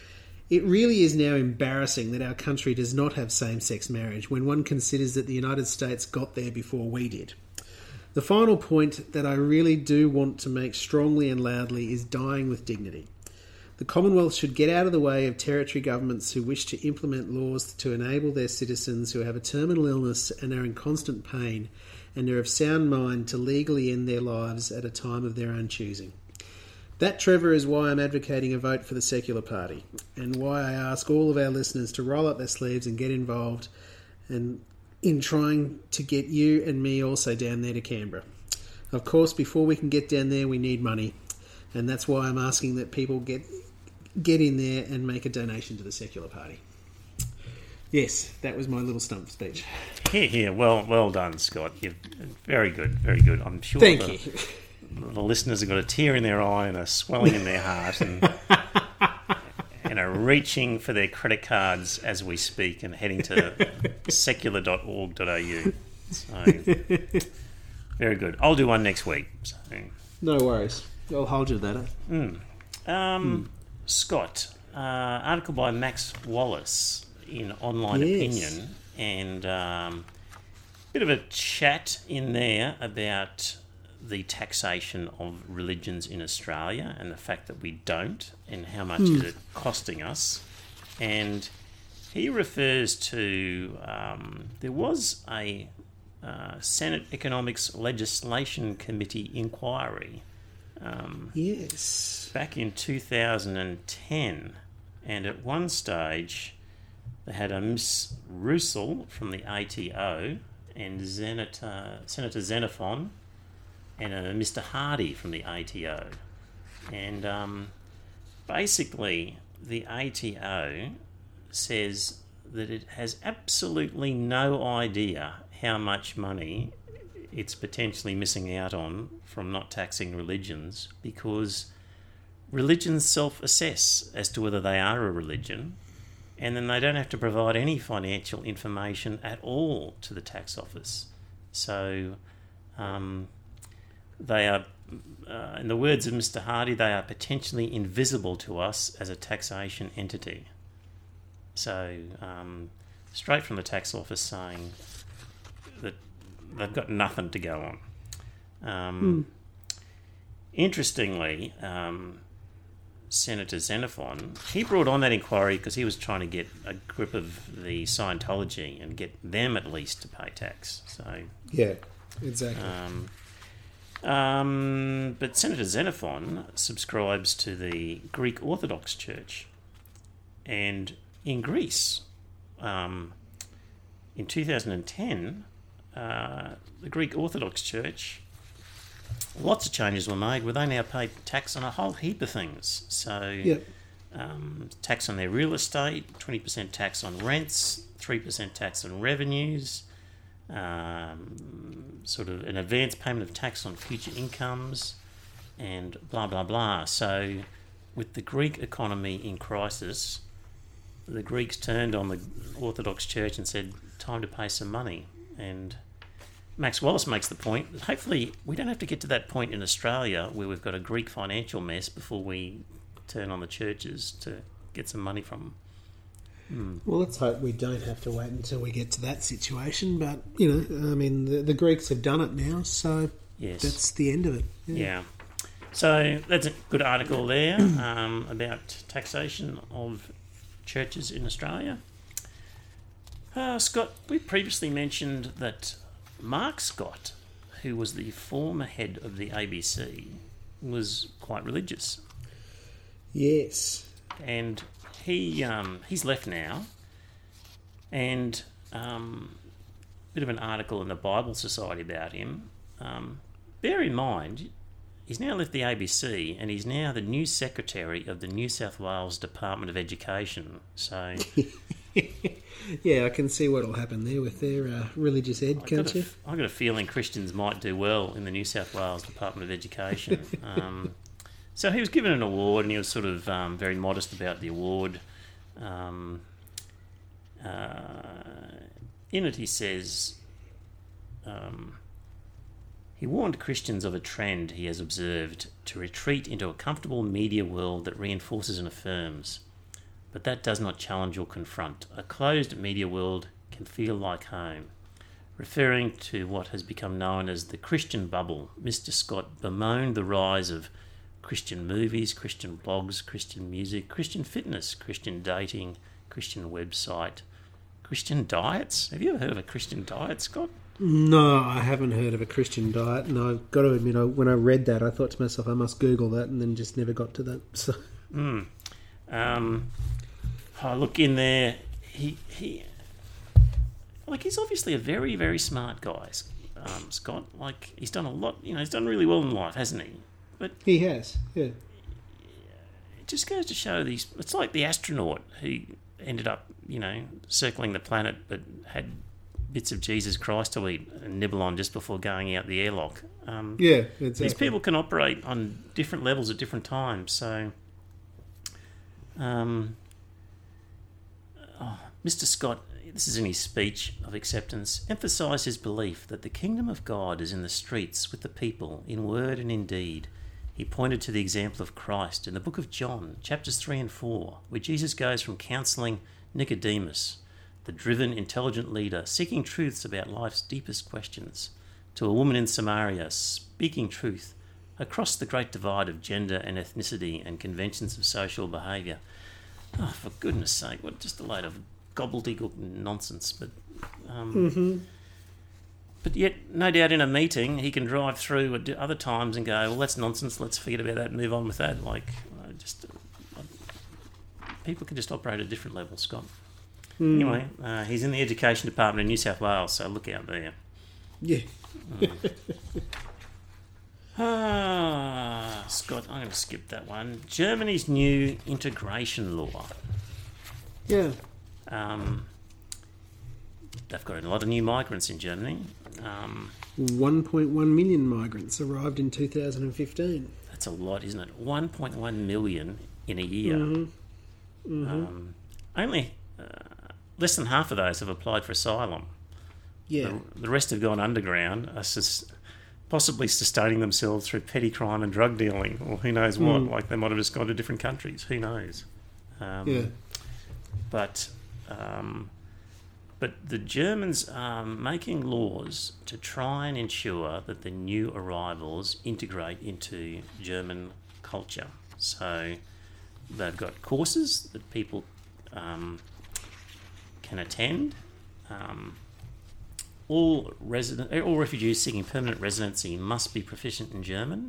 It really is now embarrassing that our country does not have same-sex marriage when one considers that the United States got there before we did. The final point that I really do want to make strongly and loudly is dying with dignity. The Commonwealth should get out of the way of territory governments who wish to implement laws to enable their citizens who have a terminal illness and are in constant pain and are of sound mind to legally end their lives at a time of their own choosing. That, Trevor, is why I'm advocating a vote for the Secular Party, and why I ask all of our listeners to roll up their sleeves and get involved and in trying to get you and me also down there to Canberra. Of course, before we can get down there, we need money, and that's why I'm asking that people get in there and make a donation to the Secular Party. Yes, that was my little stump speech. Here. Well done, Scott. Very good, very good. I'm sure Thank you. The listeners have got a tear in their eye and a swelling in their heart and are reaching for their credit cards as we speak and heading to secular.org.au. So, very good. I'll do one next week. So. No worries. I'll hold you to that. Scott, article by Max Wallace in Online Opinion, and bit of a chat in there about the taxation of religions in Australia and the fact that we don't, and how much is it costing us. And he refers to there was a Senate Economics Legislation Committee inquiry back in 2010, and at one stage they had a Miss Roussel from the ATO and Senator Xenophon and a Mr. Hardy from the ATO. And basically the ATO says that it has absolutely no idea how much money it's potentially missing out on from not taxing religions, because religions self-assess as to whether they are a religion, and then they don't have to provide any financial information at all to the tax office. So they are, in the words of Mr. Hardy, they are potentially invisible to us as a taxation entity. So straight from the tax office saying that they've got nothing to go on. Interestingly, Senator Xenophon, he brought on that inquiry because he was trying to get a grip of the Scientology and get them at least to pay tax. So yeah, exactly. But Senator Xenophon subscribes to the Greek Orthodox Church, and in Greece, in 2010, the Greek Orthodox Church, lots of changes were made where they now pay tax on a whole heap of things. So tax on their real estate, 20% tax on rents, 3% tax on revenues, sort of an advance payment of tax on future incomes, and blah, blah, blah. So with the Greek economy in crisis, the Greeks turned on the Orthodox Church and said, time to pay some money. And Max Wallace makes the point that hopefully we don't have to get to that point in Australia where we've got a Greek financial mess before we turn on the churches to get some money from them. Well, let's hope we don't have to wait until we get to that situation. But, you know, I mean, the Greeks have done it now, so that's the end of it. Yeah. So that's a good article there about taxation of churches in Australia. Scott, we previously mentioned that Mark Scott, who was the former head of the ABC, was quite religious. Yes. And he's left now, and bit of an article in the Bible Society about him. Bear in mind, he's now left the ABC, and he's now the new secretary of the New South Wales Department of Education. So, yeah, I can see what'll happen there with their religious ed, can't you? I've got a feeling Christians might do well in the New South Wales Department of Education. So he was given an award, and he was sort of very modest about the award. In it, he says he warned Christians of a trend he has observed to retreat into a comfortable media world that reinforces and affirms. but that does not challenge or confront. A closed media world can feel like home. Referring to what has become known as the Christian bubble, Mr. Scott bemoaned the rise of Christian movies, Christian blogs, Christian music, Christian fitness, Christian dating, Christian website, Christian diets. Have you ever heard of a Christian diet, Scott? No, I haven't heard of a Christian diet, and I've got to admit, when I read that, I thought to myself, I must Google that, and then just never got to that. So, look in there. He's obviously a very, very smart guy, Scott. Like, he's done a lot. He's done really well in life, hasn't he? But he has, yeah. It just goes to show these. It's like the astronaut who ended up, circling the planet, but had bits of Jesus Christ to eat and nibble on just before going out the airlock. Yeah, exactly. These people can operate on different levels at different times. So, Mr. Scott, this is in his speech of acceptance, emphasised his belief that the kingdom of God is in the streets with the people, in word and in deed. He pointed to the example of Christ in the book of John, chapters 3 and 4, where Jesus goes from counselling Nicodemus, the driven, intelligent leader seeking truths about life's deepest questions, to a woman in Samaria speaking truth across the great divide of gender and ethnicity and conventions of social behaviour. Oh, for goodness sake, what just a load of gobbledygook nonsense. But but yet, no doubt in a meeting, he can drive through at other times and go, well, that's nonsense, let's forget about that and move on with that. People can just operate at different levels, Scott. Anyway, he's in the Education Department in New South Wales, so look out there. Yeah. Scott, I'm going to skip that one. Germany's new integration law. Yeah. They've got a lot of new migrants in Germany. 1.1 million migrants arrived in 2015. That's a lot, isn't it? 1.1 million in a year. Only less than half of those have applied for asylum. Yeah. The rest have gone underground, possibly sustaining themselves through petty crime and drug dealing, or who knows what. Like, they might have just gone to different countries. Who knows? But the Germans are making laws to try and ensure that the new arrivals integrate into German culture. So they've got courses that people can attend. All refugees seeking permanent residency must be proficient in German.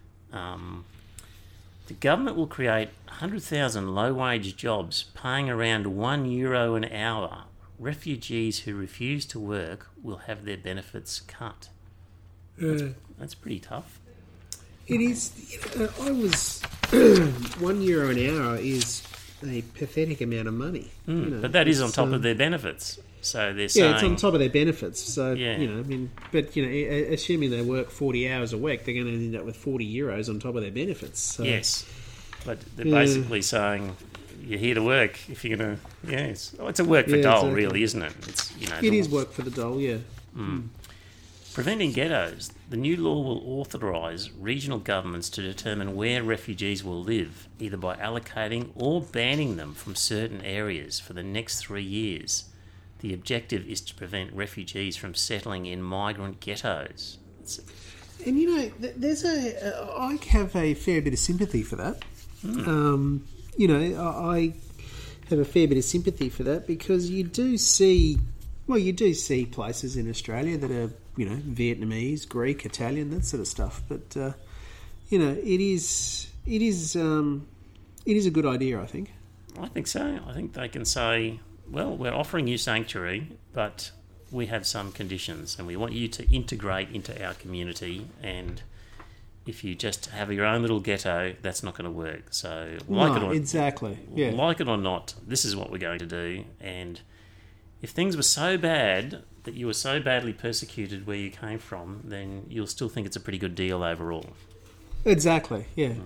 The government will create 100,000 low-wage jobs paying around €1 an hour. Refugees who refuse to work will have their benefits cut. That's pretty tough. It is. I was €1 an hour is a pathetic amount of money. But that is on top of their benefits. So they're saying... Yeah, it's on top of their benefits. So, yeah. Assuming they work 40 hours a week, they're going to end up with €40 on top of their benefits. So. Yes. But they're basically saying you're here to work if you're going to... Yes. It's a work for dole, exactly. Really, isn't it? It is work for the dole, yeah. Preventing ghettos. The new law will authorise regional governments to determine where refugees will live, either by allocating or banning them from certain areas for the next 3 years. The objective is to prevent refugees from settling in migrant ghettos. And I have a fair bit of sympathy for that. I have a fair bit of sympathy for that because you do see places in Australia that are, Vietnamese, Greek, Italian, that sort of stuff. But it is a good idea, I think. I think so. I think they can say, well, we're offering you sanctuary, but we have some conditions and we want you to integrate into our community, and if you just have your own little ghetto, that's not going to work. So, exactly. Yeah. Like it or not, this is what we're going to do. And if things were so bad that you were so badly persecuted where you came from, then you'll still think it's a pretty good deal overall. Exactly, yeah.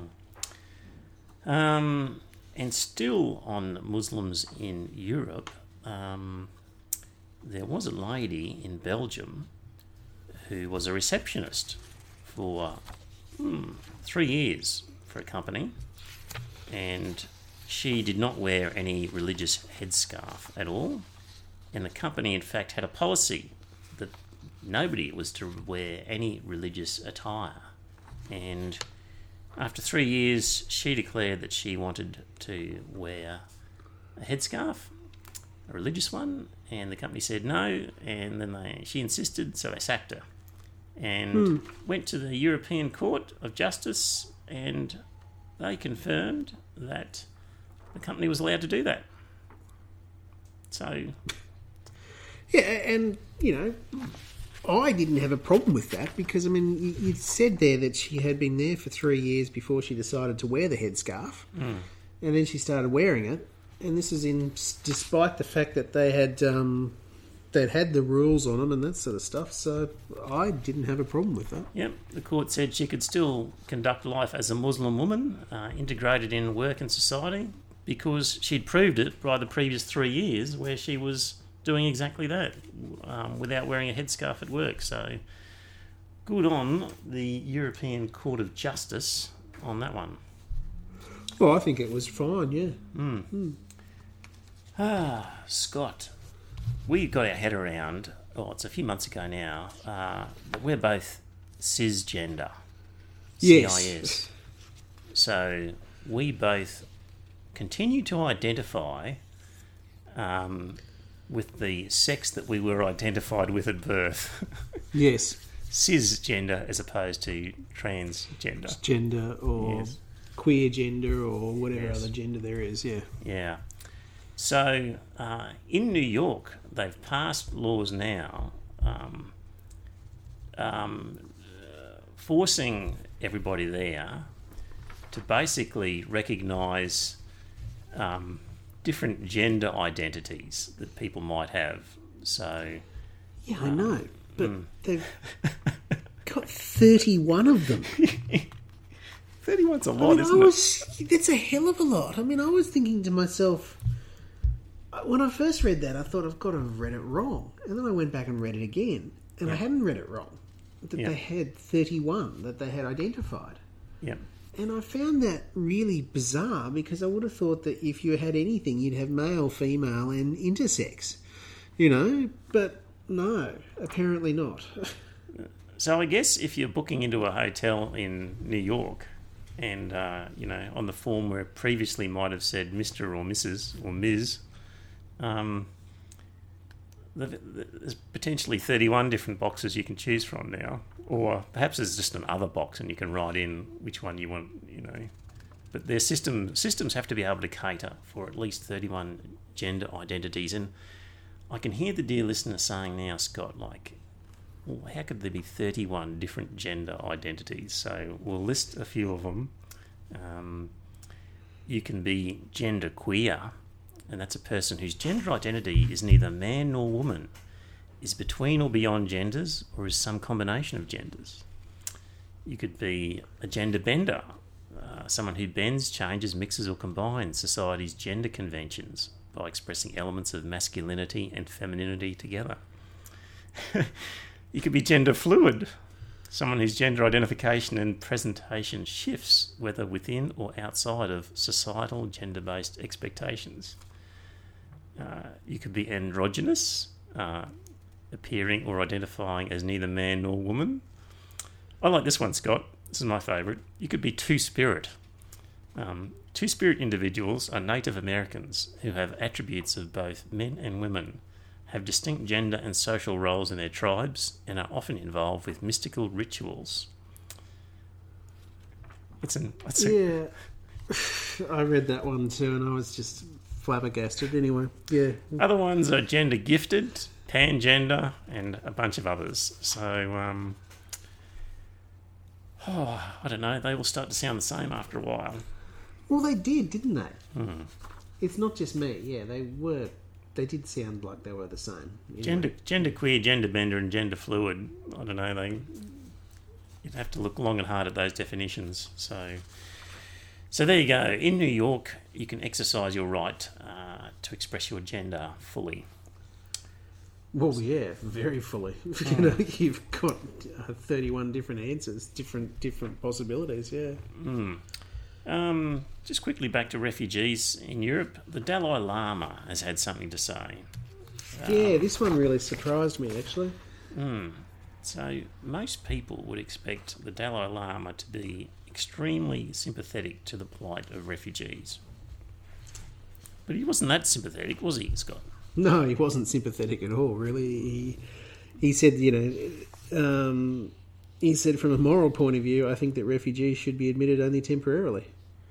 And still on Muslims in Europe, there was a lady in Belgium who was a receptionist for 3 years for a company, and she did not wear any religious headscarf at all, and the company, in fact, had a policy that nobody was to wear any religious attire. And after 3 years, she declared that she wanted to wear a headscarf, a religious one, and the company said no, and then she insisted, so they sacked her. And went to the European Court of Justice, and they confirmed that the company was allowed to do that. So... Yeah, and, I didn't have a problem with that because, you said there that she had been there for 3 years before she decided to wear the headscarf, and then she started wearing it, and this is despite the fact that they had they'd had the rules on them and that sort of stuff, so I didn't have a problem with that. Yep, the court said she could still conduct life as a Muslim woman, integrated in work and society, because she'd proved it by the previous 3 years where she was doing exactly that, without wearing a headscarf at work. So good on the European Court of Justice on that one. Well, I think it was fine, yeah. Scott, we got our head around, it's a few months ago now, but we're both cisgender. Yes. CIS. So we both continue to identify with the sex that we were identified with at birth. Yes. Cisgender as opposed to transgender. Gender or queer gender or whatever Yes. other gender there is, yeah. Yeah. So in New York, they've passed laws now forcing everybody there to basically recognise different gender identities that people might have. So... Yeah, I know, but they've got 31 of them. 31's a lot, isn't it? That's a hell of a lot. I was thinking to myself, when I first read that, I thought I've got to have read it wrong. And then I went back and read it again, and I hadn't read it wrong. That they had 31 that they had identified. Yeah. And I found that really bizarre because I would have thought that if you had anything, you'd have male, female, and intersex. But no, apparently not. So I guess if you're booking into a hotel in New York and, on the form where it previously might have said Mr. or Mrs. or Ms., there's potentially 31 different boxes you can choose from now. Or perhaps there's just an other box and you can write in which one you want, But their systems have to be able to cater for at least 31 gender identities. And I can hear the dear listener saying now, Scott, well, how could there be 31 different gender identities? So we'll list a few of them. You can be gender queer, and that's a person whose gender identity is neither man nor woman, is between or beyond genders, or is some combination of genders. You could be a gender bender, someone who bends, changes, mixes or combines society's gender conventions by expressing elements of masculinity and femininity together. You could be gender fluid, someone whose gender identification and presentation shifts, whether within or outside of societal gender-based expectations. You could be androgynous, appearing or identifying as neither man nor woman. I like this one, Scott. This is my favourite. You could be two-spirit. Two-spirit individuals are Native Americans who have attributes of both men and women, have distinct gender and social roles in their tribes, and are often involved with mystical rituals. Yeah. I read that one too and I was just flabbergasted anyway. Yeah. Other ones are gender gifted, pangender, and a bunch of others. So, I don't know, they all start to sound the same after a while. Well, they did, didn't they? It's not just me. Yeah, they did sound like they were the same. Anyway. Gender queer, gender bender, and gender fluid. I don't know. You'd have to look long and hard at those definitions. So there you go. In New York, you can exercise your right to express your gender fully. Well, yeah, very fully. You've got 31 different answers, different possibilities. Yeah. Just quickly back to refugees in Europe. The Dalai Lama has had something to say. Yeah, this one really surprised me, actually. So most people would expect the Dalai Lama to be extremely sympathetic to the plight of refugees. But he wasn't that sympathetic, was he, Scott? No, he wasn't sympathetic at all, really. He said, he said from a moral point of view, I think that refugees should be admitted only temporarily.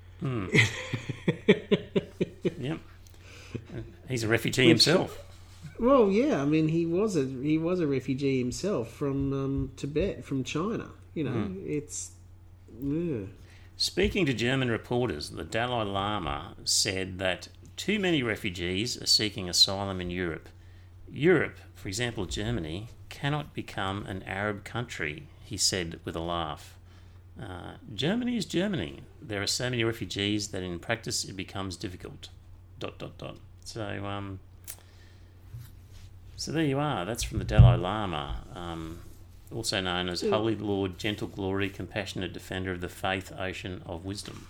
Yep. He's a refugee himself. Well, yeah, I mean, he was a refugee himself from Tibet, from China. It's... Yeah. Speaking to German reporters, the Dalai Lama said that too many refugees are seeking asylum in Europe. Europe, for example Germany, cannot become an Arab country, he said with a laugh. Germany is Germany. There are so many refugees that in practice it becomes difficult. ... So there you are. That's from the Dalai Lama, also known as Holy Lord, Gentle Glory, Compassionate Defender of the Faith, Ocean of Wisdom.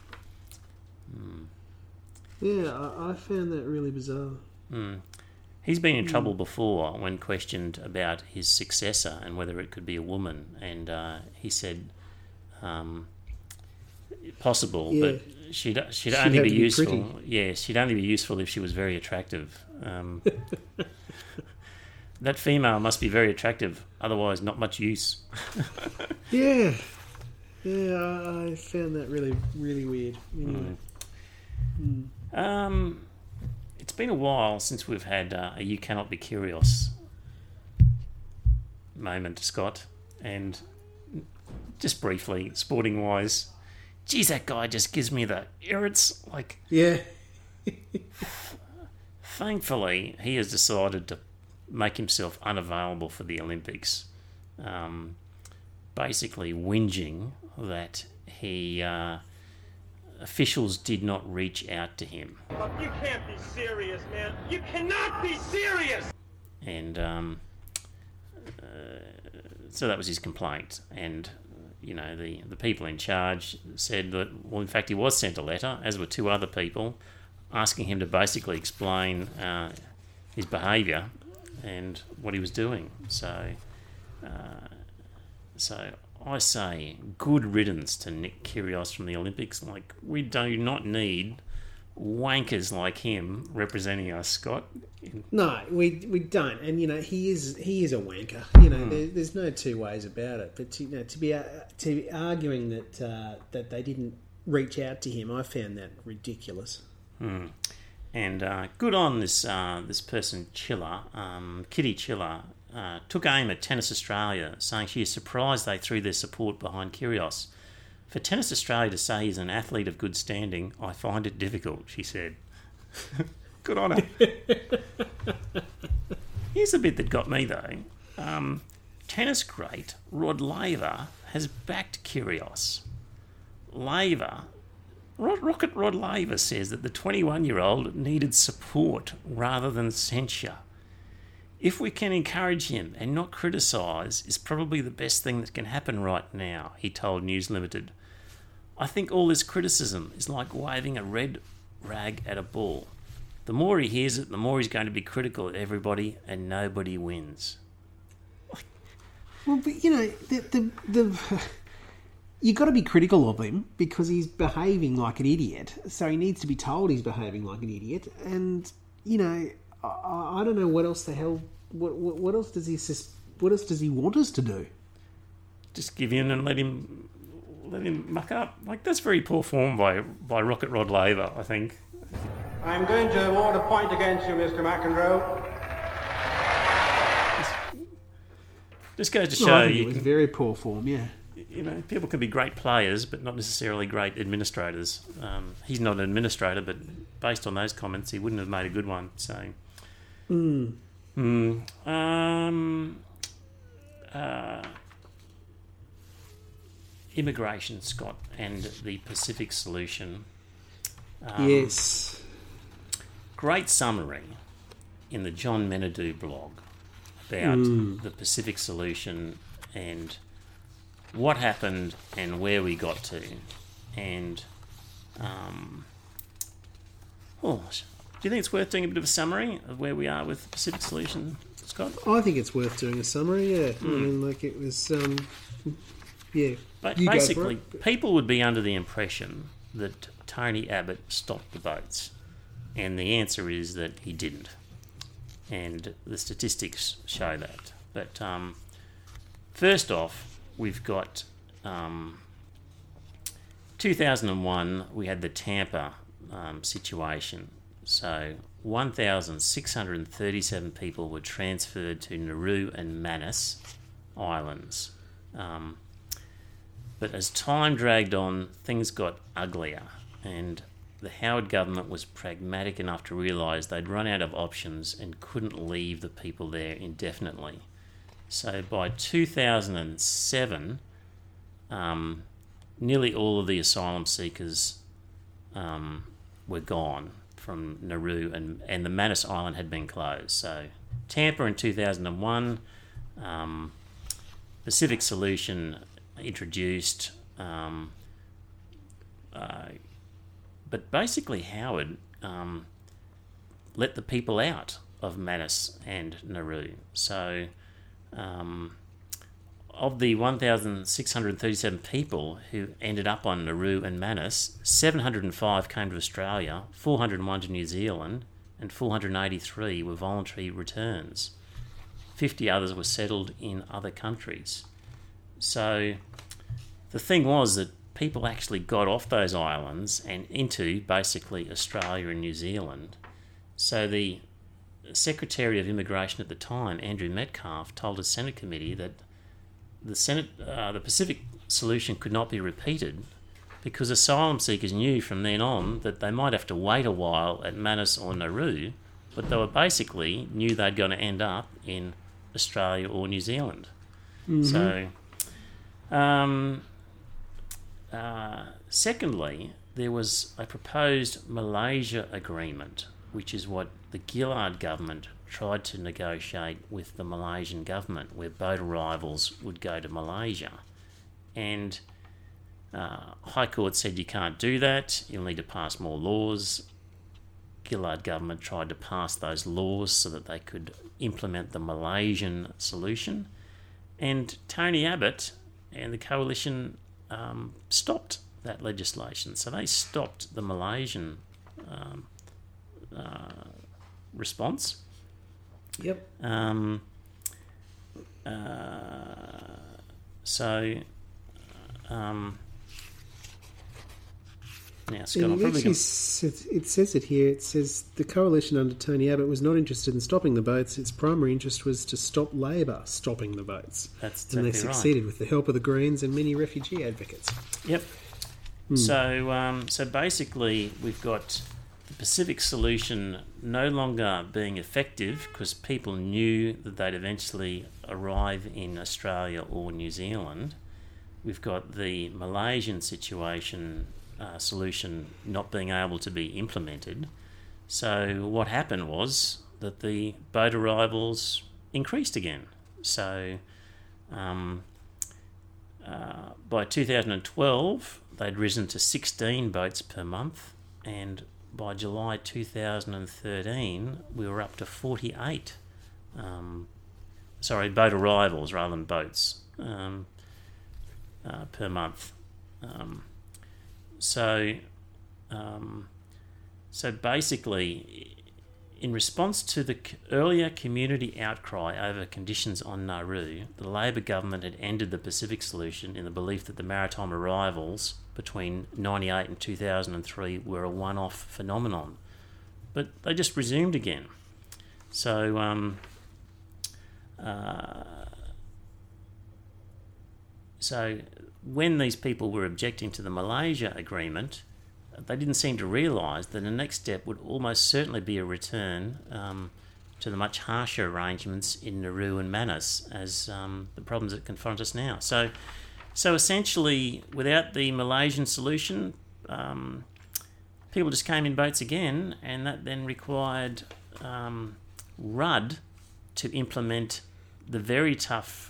Yeah, I found that really bizarre. He's been in trouble before when questioned about his successor and whether it could be a woman, and he said possible, but she'd only be useful. Yeah, she'd only be useful if she was very attractive. That female must be very attractive, otherwise not much use. Yeah, I found that really, really weird. Anyway. It's been a while since we've had a You Cannot Be Curious moment, Scott, and just briefly, sporting wise, geez, that guy just gives me the irrits. Yeah. Thankfully, he has decided to make himself unavailable for the Olympics, basically whinging that officials did not reach out to him. You can't be serious, man. You cannot be serious! And so that was his complaint. And, the people in charge said that, well, in fact, he was sent a letter, as were two other people, asking him to basically explain his behaviour and what he was doing. So I say good riddance to Nick Kyrgios from the Olympics. We do not need wankers like him representing us, Scott. No, we don't. And he is a wanker. There's no two ways about it. But to be arguing that they didn't reach out to him, I found that ridiculous. And good on this person, Chiller, Kitty Chiller, took aim at Tennis Australia, saying she is surprised they threw their support behind Kyrgios. For Tennis Australia to say he's an athlete of good standing, I find it difficult, she said. Good on her. Here's the bit that got me, though. Tennis great Rod Laver has backed Kyrgios. Rocket Rod Laver says that the 21-year-old needed support rather than censure. If we can encourage him and not criticise is probably the best thing that can happen right now, he told News Limited. I think all this criticism is like waving a red rag at a ball. The more he hears it, the more he's going to be critical of everybody and nobody wins. Well, but you got to be critical of him because he's behaving like an idiot. So he needs to be told he's behaving like an idiot. And I don't know what else the hell. What else does he? What else does he want us to do? Just give in and let him muck up. That's very poor form by Rocket Rod Laver, I think. I'm going to award a point against you, Mr. McEnroe. Just goes to show it was very poor form. Yeah. People can be great players, but not necessarily great administrators. He's not an administrator, but based on those comments, he wouldn't have made a good one. So, immigration, Scott, and the Pacific Solution. Yes. Great summary in the John Menadue blog about the Pacific Solution and what happened and where we got to. And Do you think it's worth doing a bit of a summary of where we are with the Pacific Solution, Scott? I think it's worth doing a summary, yeah. I mean, like it was, yeah. But You go for basically, it. people would be under the impression that Tony Abbott stopped the votes. And the answer is that he didn't. And the statistics show that. But first off, we've got 2001, we had the Tampa situation. So 1,637 people were transferred to Nauru and Manus Islands. But as time dragged on, things got uglier, and the Howard government was pragmatic enough to realise they'd run out of options and couldn't leave the people there indefinitely. So by 2007, nearly all of the asylum seekers were gone from Nauru, and the Manus Island had been closed. So Tampa in 2001, Pacific Solution introduced, but basically Howard let the people out of Manus and Nauru. So of the 1,637 people who ended up on Nauru and Manus, 705 came to Australia, 401 to New Zealand, and 483 were voluntary returns. 50 others were settled in other countries. So the thing was that people actually got off those islands and into basically Australia and New Zealand. So the Secretary of Immigration at the time, Andrew Metcalf, told a Senate committee that the Pacific Solution could not be repeated because asylum seekers knew from then on that they might have to wait a while at Manus or Nauru, but they were basically knew they'd going to end up in Australia or New Zealand. So, secondly, there was a proposed Malaysia agreement, which is what the Gillard government tried to negotiate with the Malaysian government, where boat arrivals would go to Malaysia. And High Court said you can't do that, you'll need to pass more laws. Gillard government tried to pass those laws so that they could implement the Malaysian solution. And Tony Abbott and the coalition stopped that legislation. So they stopped the Malaysian response. Yep. Now, Scott, I'm probably it says it here. It says the coalition under Tony Abbott was not interested in stopping the boats. Its primary interest was to stop Labor stopping the boats. That's and they exactly right. succeeded with the help of the Greens and many refugee advocates. Yep. So basically, we've got the Pacific Solution no longer being effective because people knew that they'd eventually arrive in Australia or New Zealand. We've got the Malaysian situation solution not being able to be implemented. So what happened was that the boat arrivals increased again. So by 2012, they'd risen to 16 boats per month, and by July 2013, we were up to 48. Boat arrivals rather than boats per month. So basically, in response to the earlier community outcry over conditions on Nauru, the Labor government had ended the Pacific Solution in the belief that the maritime arrivals between 1998 and 2003 were a one-off phenomenon. But they just resumed again. So when these people were objecting to the Malaysia agreement, they didn't seem to realise that the next step would almost certainly be a return to the much harsher arrangements in Nauru and Manus as the problems that confront us now. So essentially, without the Malaysian solution, people just came in boats again, and that then required Rudd to implement the very tough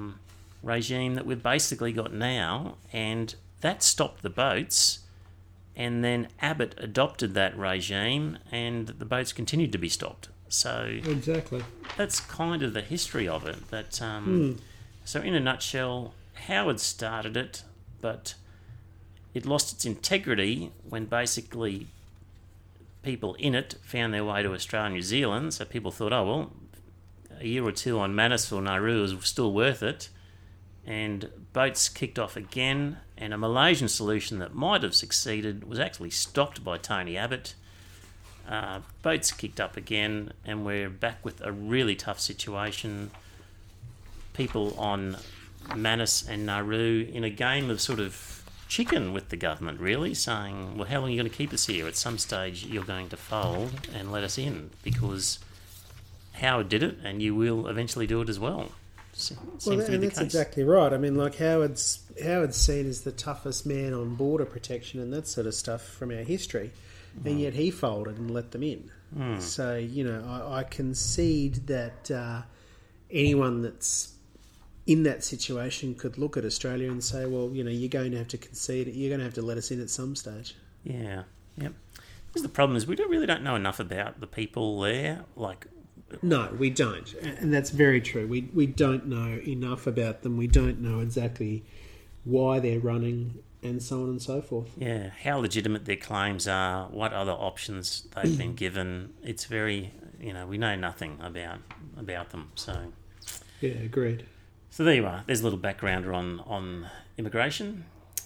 regime that we've basically got now, and that stopped the boats. and then Abbott adopted that regime, and the boats continued to be stopped. So Exactly. that's kind of the history of it. That So in a nutshell, Howard started it, but it lost its integrity when basically people in it found their way to Australia and New Zealand. So people thought, oh, well, a year or two on Manus or Nauru is still worth it. And boats kicked off again, and a Malaysian solution that might have succeeded was actually stopped by Tony Abbott. Boats kicked up again, and we're back with a really tough situation. People on Manus and Nauru in a game of sort of chicken with the government, really, saying, well, how long are you going to keep us here? At some stage you're going to fold and let us in, because Howard did it, and you will eventually do it as well. Well, and that's exactly right. I mean, like Howard's seen as the toughest man on border protection and that sort of stuff from our history, and yet he folded and let them in. So, you know, I concede that anyone that's in that situation could look at Australia and say, well, you know, you're going to have to concede it. You're going to have to let us in at some stage. Yeah, yep. Because the problem is we really don't know enough about the people there, like... No, we don't. And that's very true. We don't know enough about them. We don't know exactly why they're running and so on and so forth. Yeah, how legitimate their claims are, what other options they've been given. It's very, you know, we know nothing about them. So yeah, agreed. So there you are. There's a little backgrounder on immigration.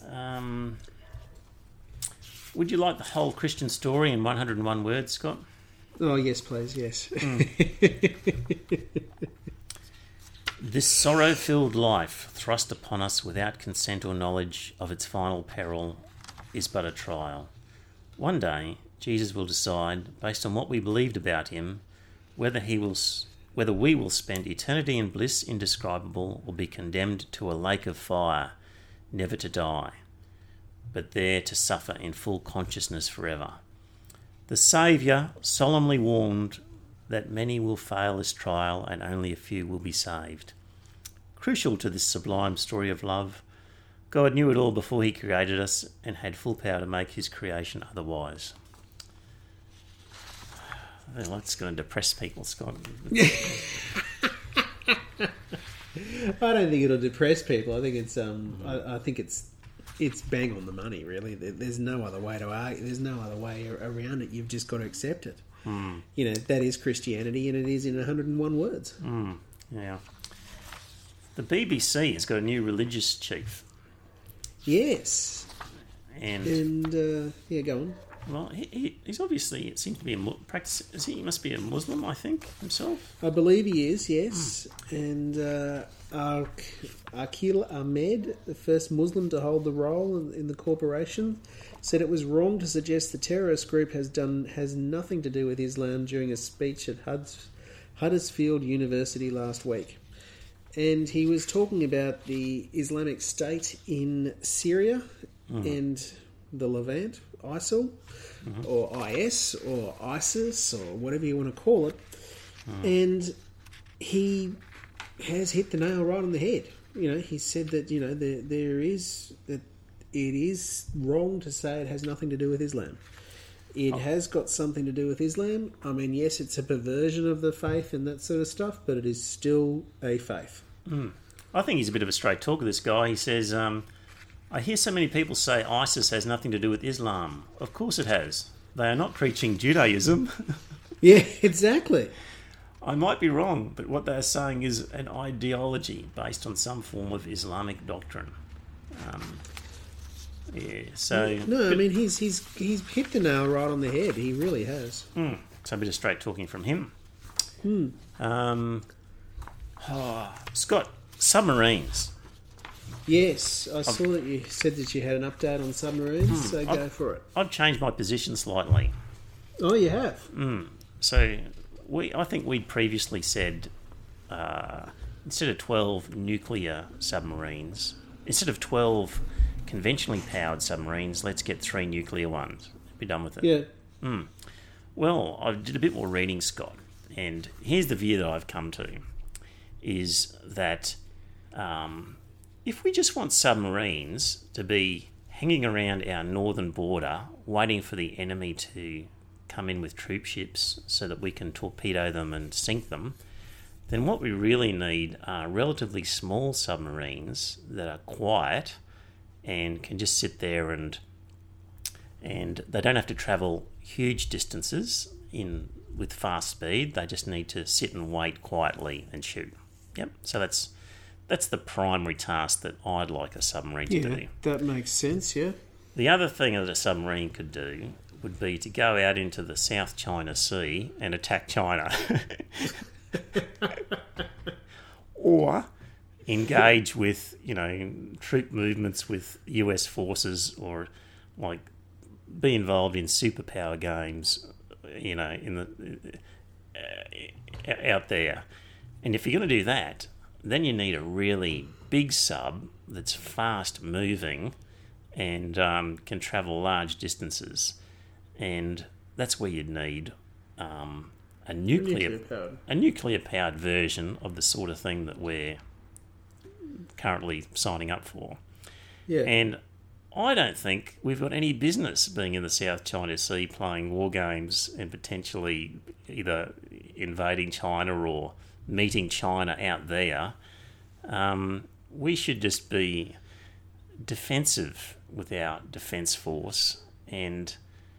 Would you like the whole Christian story in 101 words, Scott? Oh, yes, please, yes. This sorrow-filled life, thrust upon us without consent or knowledge of its final peril, is but a trial. One day, Jesus will decide, based on what we believed about him, whether we will spend eternity in bliss indescribable or be condemned to a lake of fire, never to die, but there to suffer in full consciousness forever. The Saviour solemnly warned that many will fail this trial and only a few will be saved. Crucial to this sublime story of love, God knew it all before he created us and had full power to make his creation otherwise. Well, that's going to depress people, Scott. I don't think it'll depress people. I think it's I think it's bang on the money, really. There's no other way to argue. There's no other way around it. You've just got to accept it. You know, that is Christianity, and it is in 101 words. Yeah. The BBC has got a new religious chief. Yes. And yeah, go on. Well, he's obviously, it seems to be he must be a Muslim, I think, himself. I believe he is, yes. And Aqil Ahmed, the first Muslim to hold the role in the corporation, said it was wrong to suggest the terrorist group has nothing to do with Islam during a speech at Huddersfield University last week. And he was talking about the Islamic State in Syria and the Levant, ISIL, or IS, or ISIS, or whatever you want to call it. And he has hit the nail right on the head. You know, he said that, you know, that it is wrong to say it has nothing to do with Islam. It has got something to do with Islam. I mean, yes, it's a perversion of the faith and that sort of stuff, but it is still a faith. I think he's a bit of a straight talker, this guy. He says, I hear so many people say ISIS has nothing to do with Islam. Of course it has. They are not preaching Judaism. Yeah, exactly. I might be wrong, but what they are saying is an ideology based on some form of Islamic doctrine. So no, I mean he's hit the nail right on the head. He really has. So a bit of straight talking from him. Scott, submarines. Yes, I saw that you said that you had an update on submarines, so go for it. I've changed my position slightly. Oh, you have? So I think we'd previously said instead of 12 nuclear submarines, instead of 12 conventionally powered submarines, let's get 3 nuclear ones. Be done with it. Yeah. Well, I did a bit more reading, Scott, and here's the view that I've come to, is that if we just want submarines to be hanging around our northern border, waiting for the enemy to come in with troop ships so that we can torpedo them and sink them, then what we really need are relatively small submarines that are quiet and can just sit there and they don't have to travel huge distances with fast speed. They just need to sit and wait quietly and shoot. Yep. So that's the primary task that I'd like a submarine to do. That makes sense, yeah. The other thing that a submarine could do would be to go out into the South China Sea and attack China. Or engage with, troop movements with US forces, or like be involved in superpower games, out there. And if you're going to do that, then you need a really big sub that's fast moving and can travel large distances. And that's where you'd need a nuclear-powered version of the sort of thing that we're currently signing up for. Yeah. And I don't think we've got any business being in the South China Sea playing war games and potentially either invading China or meeting China out there. We should just be defensive with our defence force. And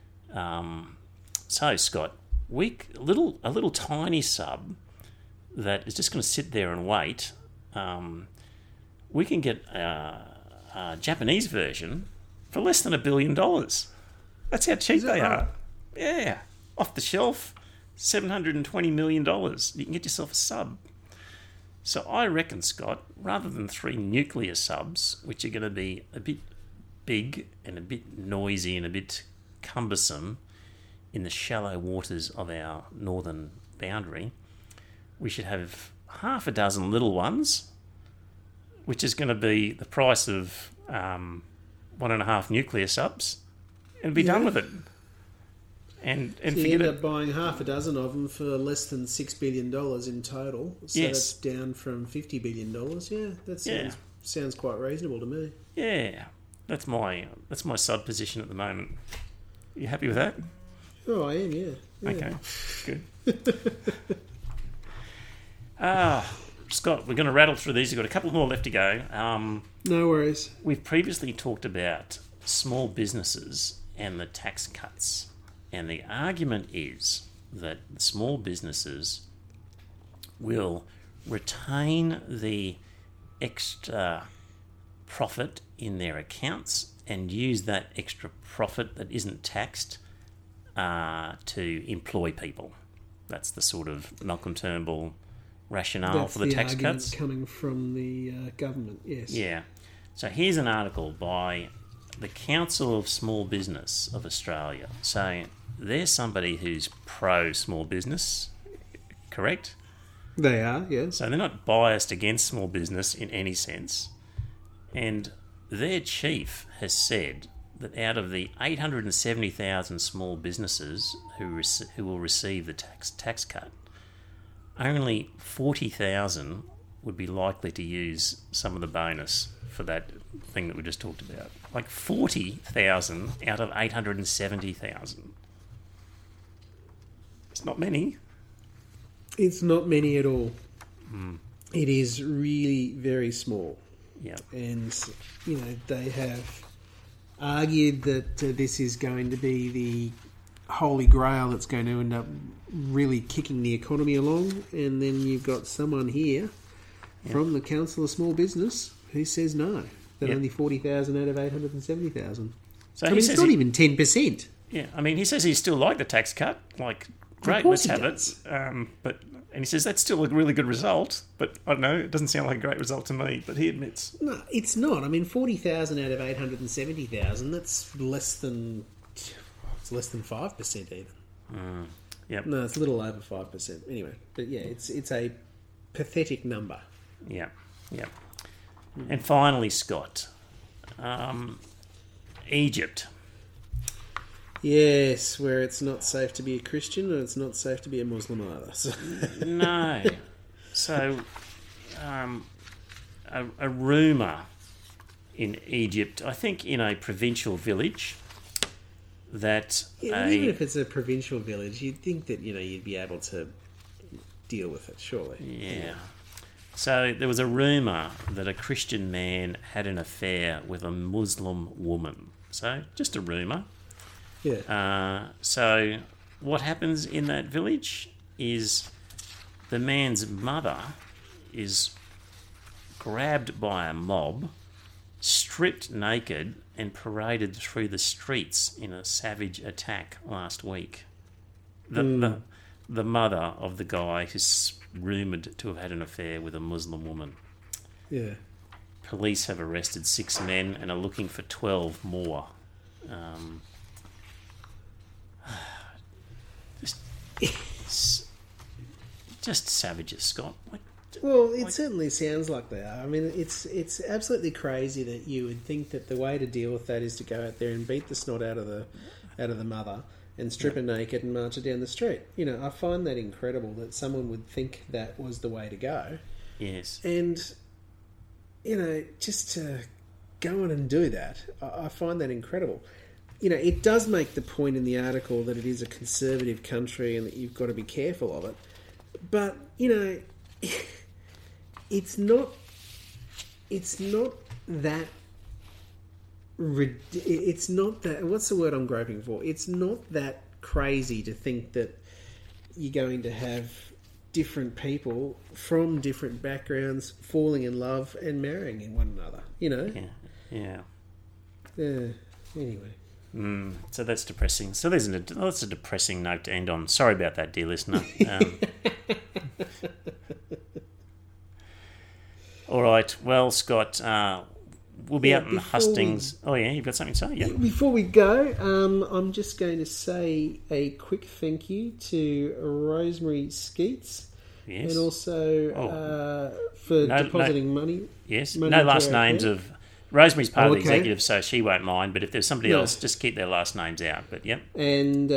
so, Scott, a little tiny sub that is just going to sit there and wait. We can get a Japanese version for less than $1 billion. That's how cheap they are. Yeah, off the shelf, $720 million. You can get yourself a sub. So I reckon, Scott, rather than 3 nuclear subs, which are going to be a bit big and a bit noisy and a bit cumbersome in the shallow waters of our northern boundary, we should have half a dozen little ones, which is going to be the price of 1.5 nuclear subs, and be done with it. And so you end up buying half a dozen of them for less than $6 billion in total. So that's down from $50 billion. Yeah, that sounds quite reasonable to me. Yeah, that's my sub position at the moment. You happy with that? Oh, I am. Yeah. Okay, good. Scott, we're going to rattle through these. We've got a couple more left to go. No worries. We've previously talked about small businesses and the tax cuts. And the argument is that small businesses will retain the extra profit in their accounts and use that extra profit that isn't taxed to employ people. That's the sort of Malcolm Turnbull rationale for the tax cuts. Coming from the government, yes. Yeah. So here's an article by the Council of Small Business of Australia. So they're somebody who's pro-small business, correct? They are, yes. So they're not biased against small business in any sense. And their chief has said that out of the 870,000 small businesses who will receive the tax cut, only 40,000 would be likely to use some of the bonus for that thing that we just talked about. Like 40,000 out of 870,000. It's not many. It's not many at all. It is really very small. Yeah. And, they have argued that this is going to be the holy grail that's going to end up really kicking the economy along. And then you've got someone here from the Council of Small Business who says no, that only 40,000 out of 870,000. So it's not even 10%. Yeah, I mean, he says he still like the tax cut. Like, great, let's have it. And he says that's still a really good result, but I don't know, it doesn't sound like a great result to me, but he admits. No, it's not. I mean, 40,000 out of 870,000, that's less than 5% even. Yep. No, it's a little over 5%. Anyway, but yeah, it's a pathetic number. Yeah, yeah. And finally, Scott, Egypt. Yes, where it's not safe to be a Christian and it's not safe to be a Muslim either. So. No. So, a rumour in Egypt, I think in a provincial village, that even if it's a provincial village, you'd think that you'd be able to deal with it, surely. Yeah. So there was a rumour that a Christian man had an affair with a Muslim woman. So just a rumour. Yeah. So what happens in that village is the man's mother is grabbed by a mob, stripped naked, and paraded through the streets in a savage attack last week. The mother of the guy who's rumoured to have had an affair with a Muslim woman. Yeah. Police have arrested 6 men and are looking for 12 more. Just savages, Scott. Well, it certainly sounds like they are. I mean, it's absolutely crazy that you would think that the way to deal with that is to go out there and beat the snot out of the mother and strip her naked and march her down the street. I find that incredible that someone would think that was the way to go. Yes. And, just to go on and do that, I find that incredible. It does make the point in the article that it is a conservative country and that you've got to be careful of it. But, it's not that... It's not that... What's the word I'm groping for? It's not that crazy to think that you're going to have different people from different backgrounds falling in love and marrying in one another, Yeah. Anyway. So that's depressing. So that's a depressing note to end on. Sorry about that, dear listener. All right. Well, Scott, we'll be out in the hustings. Oh, yeah, you've got something to say? Yeah. Before we go, I'm just going to say a quick thank you to Rosemary Skeets. Yes. And also for depositing money. Yes. Money no last names account. of... Rosemary's part of the executive, so she won't mind, but if there's somebody else, just keep their last names out. But, yep. And,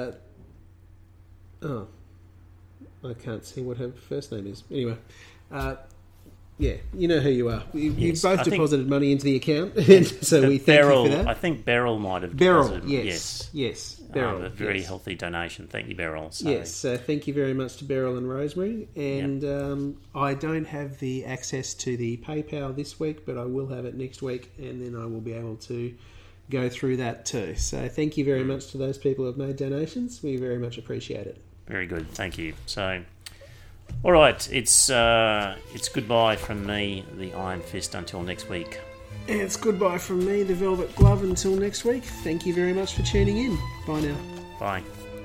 I can't see what her first name is. Anyway, yeah, you know who you are. You both deposited money into the account, so we thank you for that. I think Beryl might have deposited. Yes, Beryl. A very healthy donation. Thank you, Beryl. So. Yes, so thank you very much to Beryl and Rosemary. And I don't have the access to the PayPal this week, but I will have it next week, and then I will be able to go through that too. So thank you very much to those people who have made donations. We very much appreciate it. Very good, thank you. So, all right, it's goodbye from me, the Iron Fist, until next week. And it's goodbye from me, the Velvet Glove, until next week. Thank you very much for tuning in. Bye now. Bye.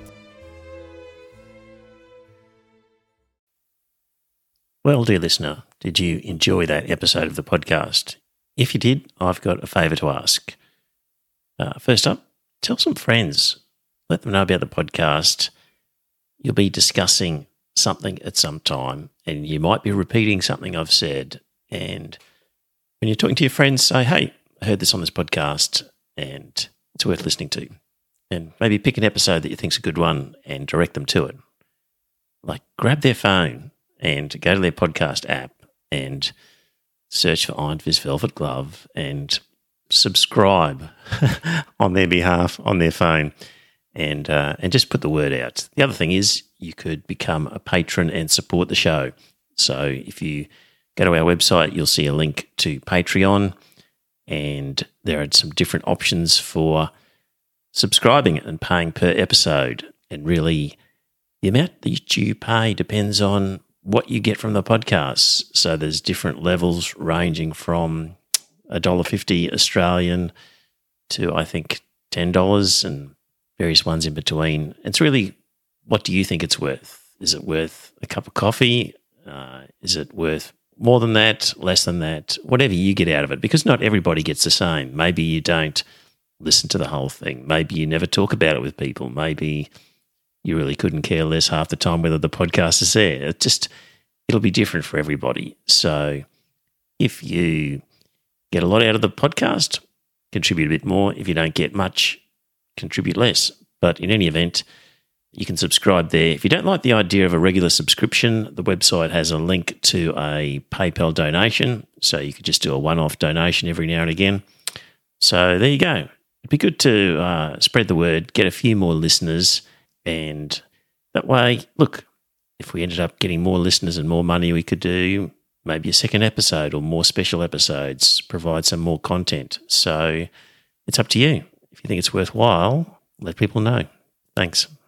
Well, dear listener, did you enjoy that episode of the podcast? If you did, I've got a favour to ask. First up, tell some friends. Let them know about the podcast. You'll be discussing something at some time, and you might be repeating something I've said. And when you're talking to your friends, say, hey, I heard this on this podcast, and it's worth listening to. And maybe pick an episode that you think's a good one and direct them to it. Like, grab their phone and go to their podcast app and search for Iron Fist Velvet Glove and subscribe on their behalf on their phone and just put the word out. The other thing is you could become a patron and support the show. So if you go to our website, you'll see a link to Patreon, and there are some different options for subscribing and paying per episode. And really, the amount that you pay depends on what you get from the podcast. So there's different levels ranging from $1.50 Australian to, I think, $10 and various ones in between. It's really, what do you think it's worth? Is it worth a cup of coffee? Is it worth more than that, less than that? Whatever you get out of it, because not everybody gets the same. Maybe you don't listen to the whole thing. Maybe you never talk about it with people. Maybe you really couldn't care less half the time whether the podcast is there. It'll be different for everybody. So if you get a lot out of the podcast, contribute a bit more. If you don't get much, contribute less. But in any event, You can subscribe there. If you don't like the idea of a regular subscription, the website has a link to a PayPal donation, so you could just do a one-off donation every now and again. So there you go. It'd be good to spread the word, get a few more listeners, and that way, look, if we ended up getting more listeners and more money, we could do maybe a second episode or more special episodes, provide some more content. So it's up to you. If you think it's worthwhile, let people know. Thanks.